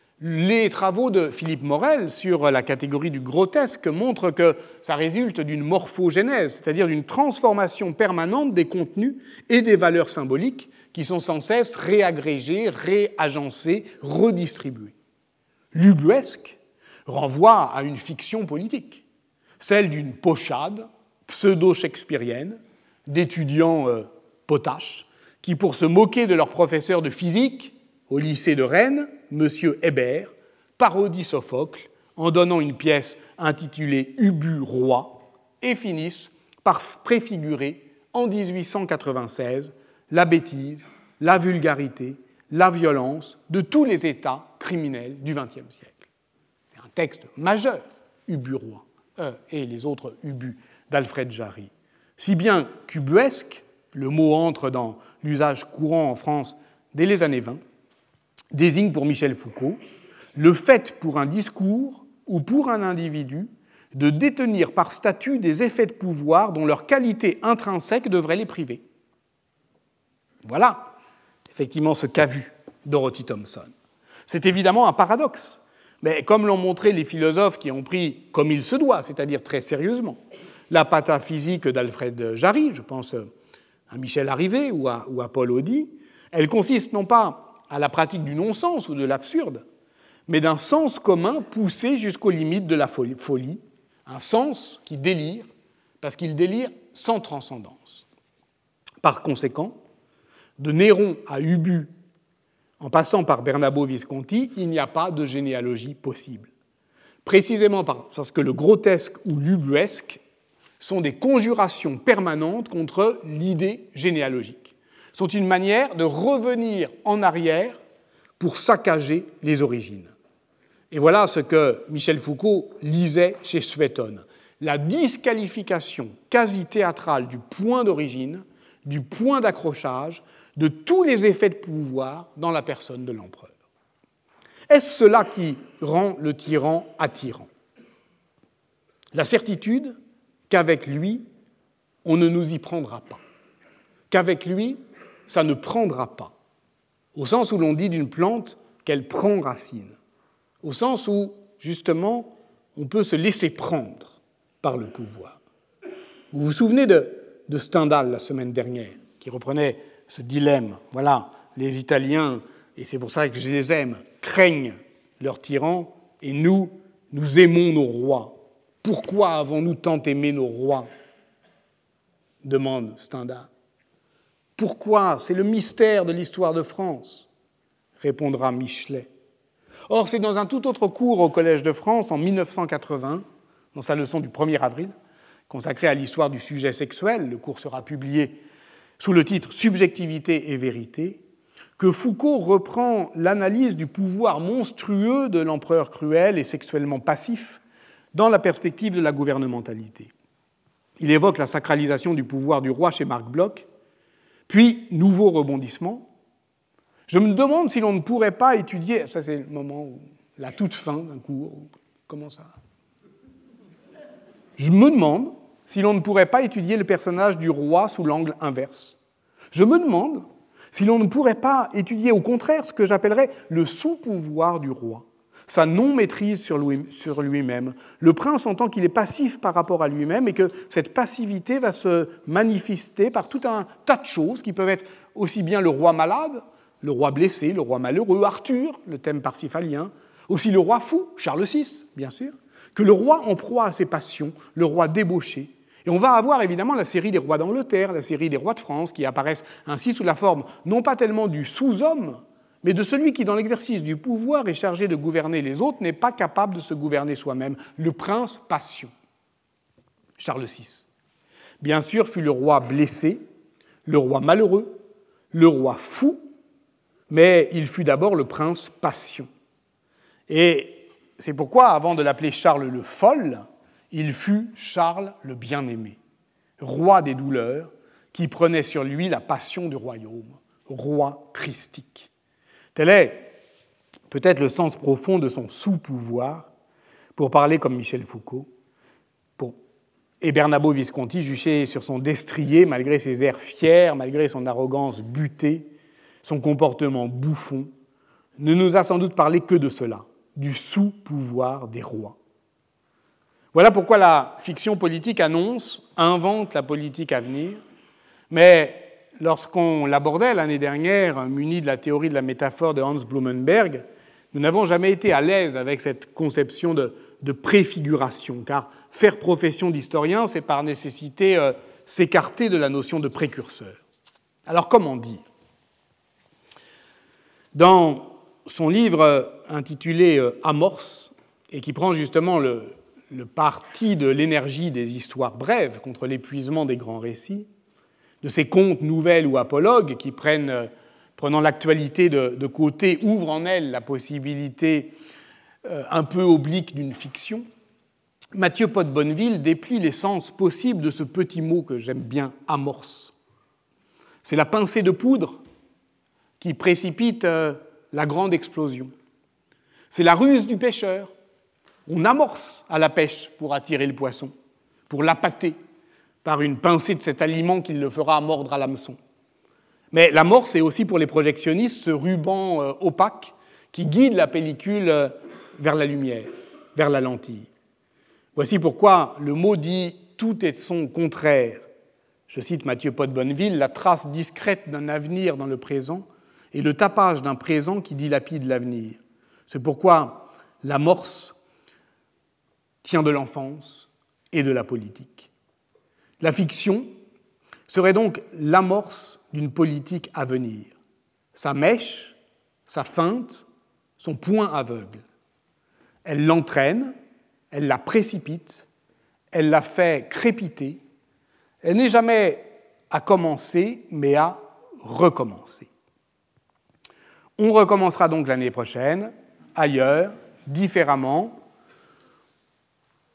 Les travaux de Philippe Morel sur la catégorie du grotesque montrent que ça résulte d'une morphogénèse, c'est-à-dire d'une transformation permanente des contenus et des valeurs symboliques qui sont sans cesse réagrégées, réagencées, redistribuées. L'ubuesque renvoie à une fiction politique, celle d'une pochade pseudo-shakespearienne d'étudiants euh, potaches qui, pour se moquer de leur professeur de physique au lycée de Rennes, M. Hébert, parodient Sophocle en donnant une pièce intitulée « Ubu roi » et finissent par préfigurer en dix-huit cent quatre-vingt-seize la bêtise, la vulgarité, la violence de tous les états criminels du vingtième siècle. C'est un texte majeur, Ubu roi, euh, et les autres Ubu d'Alfred Jarry. Si bien qu'ubuesque, le mot entre dans l'usage courant en France dès les années vingt, désigne pour Michel Foucault le fait pour un discours ou pour un individu de détenir par statut des effets de pouvoir dont leur qualité intrinsèque devrait les priver. Voilà, effectivement, ce qu'a vu Dorothy Thompson. C'est évidemment un paradoxe, mais comme l'ont montré les philosophes qui ont pris comme il se doit, c'est-à-dire très sérieusement, la pataphysique d'Alfred Jarry, je pense à Michel Arrivé ou à, ou à Paul Audy, elle consiste non pas à la pratique du non-sens ou de l'absurde, mais d'un sens commun poussé jusqu'aux limites de la folie, un sens qui délire, parce qu'il délire sans transcendance. Par conséquent, de Néron à Ubu, en passant par Bernabo Visconti, il n'y a pas de généalogie possible. Précisément parce que le grotesque ou l'ubuesque sont des conjurations permanentes contre l'idée généalogique, sont une manière de revenir en arrière pour saccager les origines. Et voilà ce que Michel Foucault lisait chez Suétone. la disqualification quasi théâtrale du point d'origine, du point d'accrochage, de tous les effets de pouvoir dans la personne de l'empereur. Est-ce cela qui rend le tyran attirant? La certitude qu'avec lui, on ne nous y prendra pas, qu'avec lui, ça ne prendra pas, au sens où l'on dit d'une plante qu'elle prend racine, au sens où, justement, on peut se laisser prendre par le pouvoir. Vous vous souvenez de, de Stendhal la semaine dernière, qui reprenait ce dilemme. Voilà, les Italiens, et c'est pour ça que je les aime, craignent leurs tyrans, et nous, nous aimons nos rois. Pourquoi avons-nous tant aimé nos rois? Demande Stendhal. Pourquoi? C'est le mystère de l'histoire de France, répondra Michelet. Or, c'est dans un tout autre cours au Collège de France, en mille neuf cent quatre-vingts, dans sa leçon du premier avril, consacrée à l'histoire du sujet sexuel, le cours sera publié sous le titre « Subjectivité et vérité », que Foucault reprend l'analyse du pouvoir monstrueux de l'empereur cruel et sexuellement passif dans la perspective de la gouvernementalité. Il évoque la sacralisation du pouvoir du roi chez Marc Bloch, puis, nouveau rebondissement, je me demande si l'on ne pourrait pas étudier, ça c'est le moment où, la toute fin d'un cours, comment ça? Je me demande si l'on ne pourrait pas étudier le personnage du roi sous l'angle inverse. Je me demande si l'on ne pourrait pas étudier au contraire ce que j'appellerais le sous-pouvoir du roi, sa non-maîtrise sur lui, sur lui-même, le prince en tant qu'il est passif par rapport à lui-même et que cette passivité va se manifester par tout un tas de choses qui peuvent être aussi bien le roi malade, le roi blessé, le roi malheureux, Arthur, le thème parsifalien, aussi le roi fou, Charles six, bien sûr, que le roi en proie à ses passions, le roi débauché. Et on va avoir évidemment la série des rois d'Angleterre, la série des rois de France, qui apparaissent ainsi sous la forme non pas tellement du sous-homme, mais de celui qui, dans l'exercice du pouvoir, est chargé de gouverner les autres, n'est pas capable de se gouverner soi-même, le prince passion. Charles six. Bien sûr, fut le roi blessé, le roi malheureux, le roi fou, mais il fut d'abord le prince passion. Et c'est pourquoi, avant de l'appeler Charles le Fol, il fut Charles le Bien-Aimé, roi des douleurs, qui prenait sur lui la passion du royaume, roi christique. Tel est peut-être le sens profond de son sous-pouvoir, pour parler comme Michel Foucault, pour... et Bernabo Visconti juchait sur son destrier, malgré ses airs fiers, malgré son arrogance butée, son comportement bouffon, ne nous a sans doute parlé que de cela, du sous-pouvoir des rois. Voilà pourquoi la fiction politique annonce, invente la politique à venir, mais lorsqu'on l'abordait l'année dernière, muni de la théorie de la métaphore de Hans Blumenberg, nous n'avons jamais été à l'aise avec cette conception de, de préfiguration, car faire profession d'historien, c'est par nécessité euh, s'écarter de la notion de précurseur. Alors comment dire? Dans son livre intitulé euh, « Amorce », et qui prend justement le, le parti de l'énergie des histoires brèves contre l'épuisement des grands récits, de ces contes, nouvelles ou apologues qui, prennent, prenant l'actualité de, de côté, ouvrent en elle la possibilité euh, un peu oblique d'une fiction, Mathieu Pot de Bonneville déplie les sens possibles de ce petit mot que j'aime bien, amorce. C'est la pincée de poudre qui précipite euh, la grande explosion. C'est la ruse du pêcheur. On amorce à la pêche pour attirer le poisson, pour l'appâter par une pincée de cet aliment qui le fera mordre à l'hameçon. Mais l'amorce est aussi pour les projectionnistes ce ruban euh, opaque qui guide la pellicule euh, vers la lumière, vers la lentille. Voici pourquoi le mot dit « tout est de son contraire ». Je cite Mathieu Pot de Bonneville, « la trace discrète d'un avenir dans le présent et le tapage d'un présent qui dilapide l'avenir ». C'est pourquoi l'amorce tient de l'enfance et de la politique. La fiction serait donc l'amorce d'une politique à venir. Sa mèche, sa feinte, son point aveugle. Elle l'entraîne, elle la précipite, elle la fait crépiter. Elle n'est jamais à commencer, mais à recommencer. On recommencera donc l'année prochaine, ailleurs, différemment,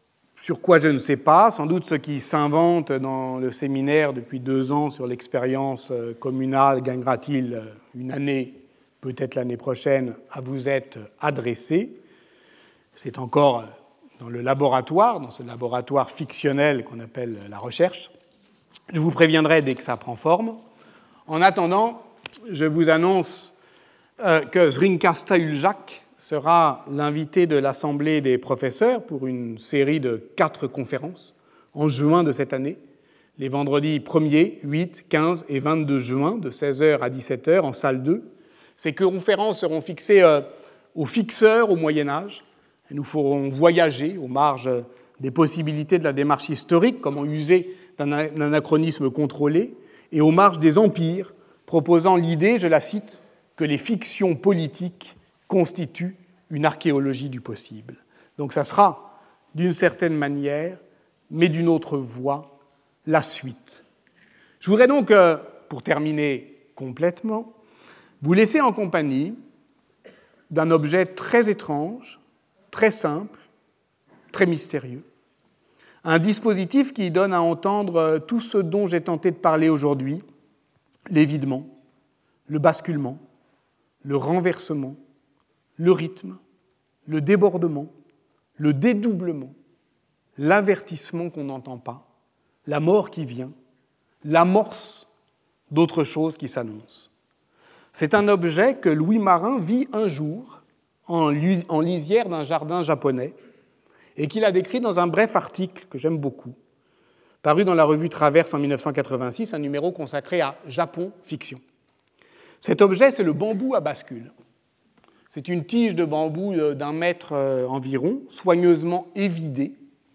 Sur quoi je ne sais pas, sans doute ce qui s'invente dans le séminaire depuis deux ans sur l'expérience communale gagnera-t-il une année, peut-être l'année prochaine, à vous être adressé. C'est encore dans le laboratoire, dans ce laboratoire fictionnel qu'on appelle la recherche. Je vous préviendrai dès que ça prend forme. En attendant, je vous annonce euh, que Zrinka Stahuljak sera l'invité de l'Assemblée des professeurs pour une série de quatre conférences en juin de cette année, les vendredis premier, huit, quinze et vingt-deux juin, de seize heures à dix-sept heures, en salle deux. Ces conférences seront fixées euh, aux fixeurs au Moyen-Âge. Et nous ferons voyager aux marges des possibilités de la démarche historique, comment user d'un anachronisme contrôlé, et aux marges des empires, proposant l'idée, je la cite, que les fictions politiques constituent une archéologie du possible. Donc ça sera, d'une certaine manière, mais d'une autre voie, la suite. Je voudrais donc, pour terminer complètement, vous laisser en compagnie d'un objet très étrange, très simple, très mystérieux. Un dispositif qui donne à entendre tout ce dont j'ai tenté de parler aujourd'hui, l'évidement, le basculement, le renversement, le rythme, le débordement, le dédoublement, l'avertissement qu'on n'entend pas, la mort qui vient, l'amorce d'autre chose qui s'annonce. C'est un objet que Louis Marin vit un jour en lisière d'un jardin japonais et qu'il a décrit dans un bref article que j'aime beaucoup, paru dans la revue Traverse en mille neuf cent quatre-vingt-six, un numéro consacré à Japon Fiction. Cet objet, c'est le bambou à bascule. C'est une tige de bambou d'un mètre environ, soigneusement évidée,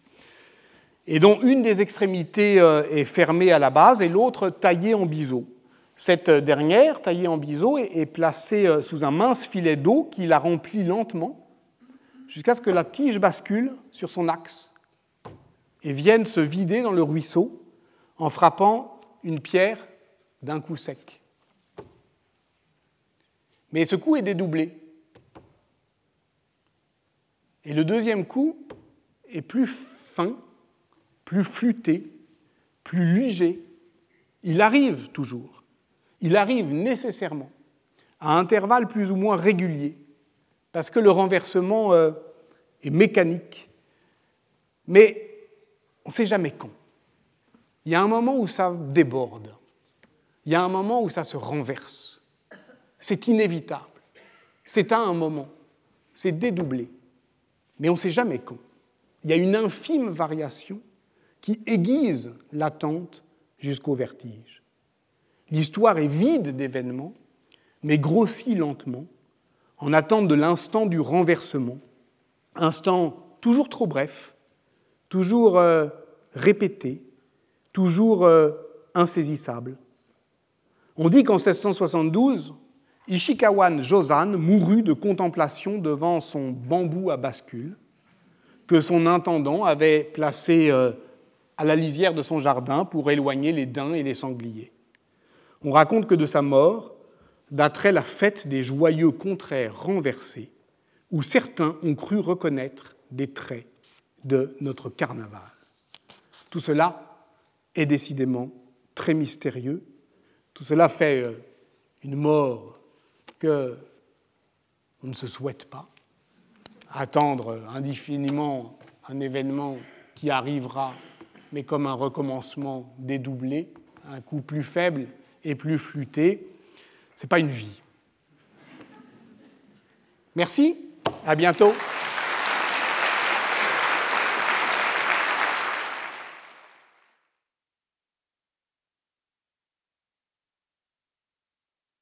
et dont une des extrémités est fermée à la base et l'autre taillée en biseau. Cette dernière, taillée en biseau, est placée sous un mince filet d'eau qui la remplit lentement jusqu'à ce que la tige bascule sur son axe et vienne se vider dans le ruisseau en frappant une pierre d'un coup sec. Mais ce coup est dédoublé. Et le deuxième coup est plus fin, plus flûté, plus léger. Il arrive toujours. Il arrive nécessairement à intervalles plus ou moins réguliers, parce que le renversement euh, est mécanique. Mais on ne sait jamais quand. Il y a un moment où ça déborde. Il y a un moment où ça se renverse. C'est inévitable. C'est à un moment. C'est dédoublé. Mais on ne sait jamais quand. Il y a une infime variation qui aiguise l'attente jusqu'au vertige. L'histoire est vide d'événements, mais grossit lentement, en attente de l'instant du renversement, instant toujours trop bref, toujours euh, répété, toujours euh, insaisissable. On dit qu'en seize cent soixante-douze, Ishikawan Jozan mourut de contemplation devant son bambou à bascule, que son intendant avait placé euh, à la lisière de son jardin pour éloigner les daims et les sangliers. On raconte que de sa mort daterait la fête des joyeux contraires renversés, où certains ont cru reconnaître des traits de notre carnaval. Tout cela est décidément très mystérieux. Tout cela fait une mort que on ne se souhaite pas. Attendre indéfiniment un événement qui arrivera, mais comme un recommencement dédoublé, un coup plus faible et plus flûté, ce n'est pas une vie. Merci, à bientôt.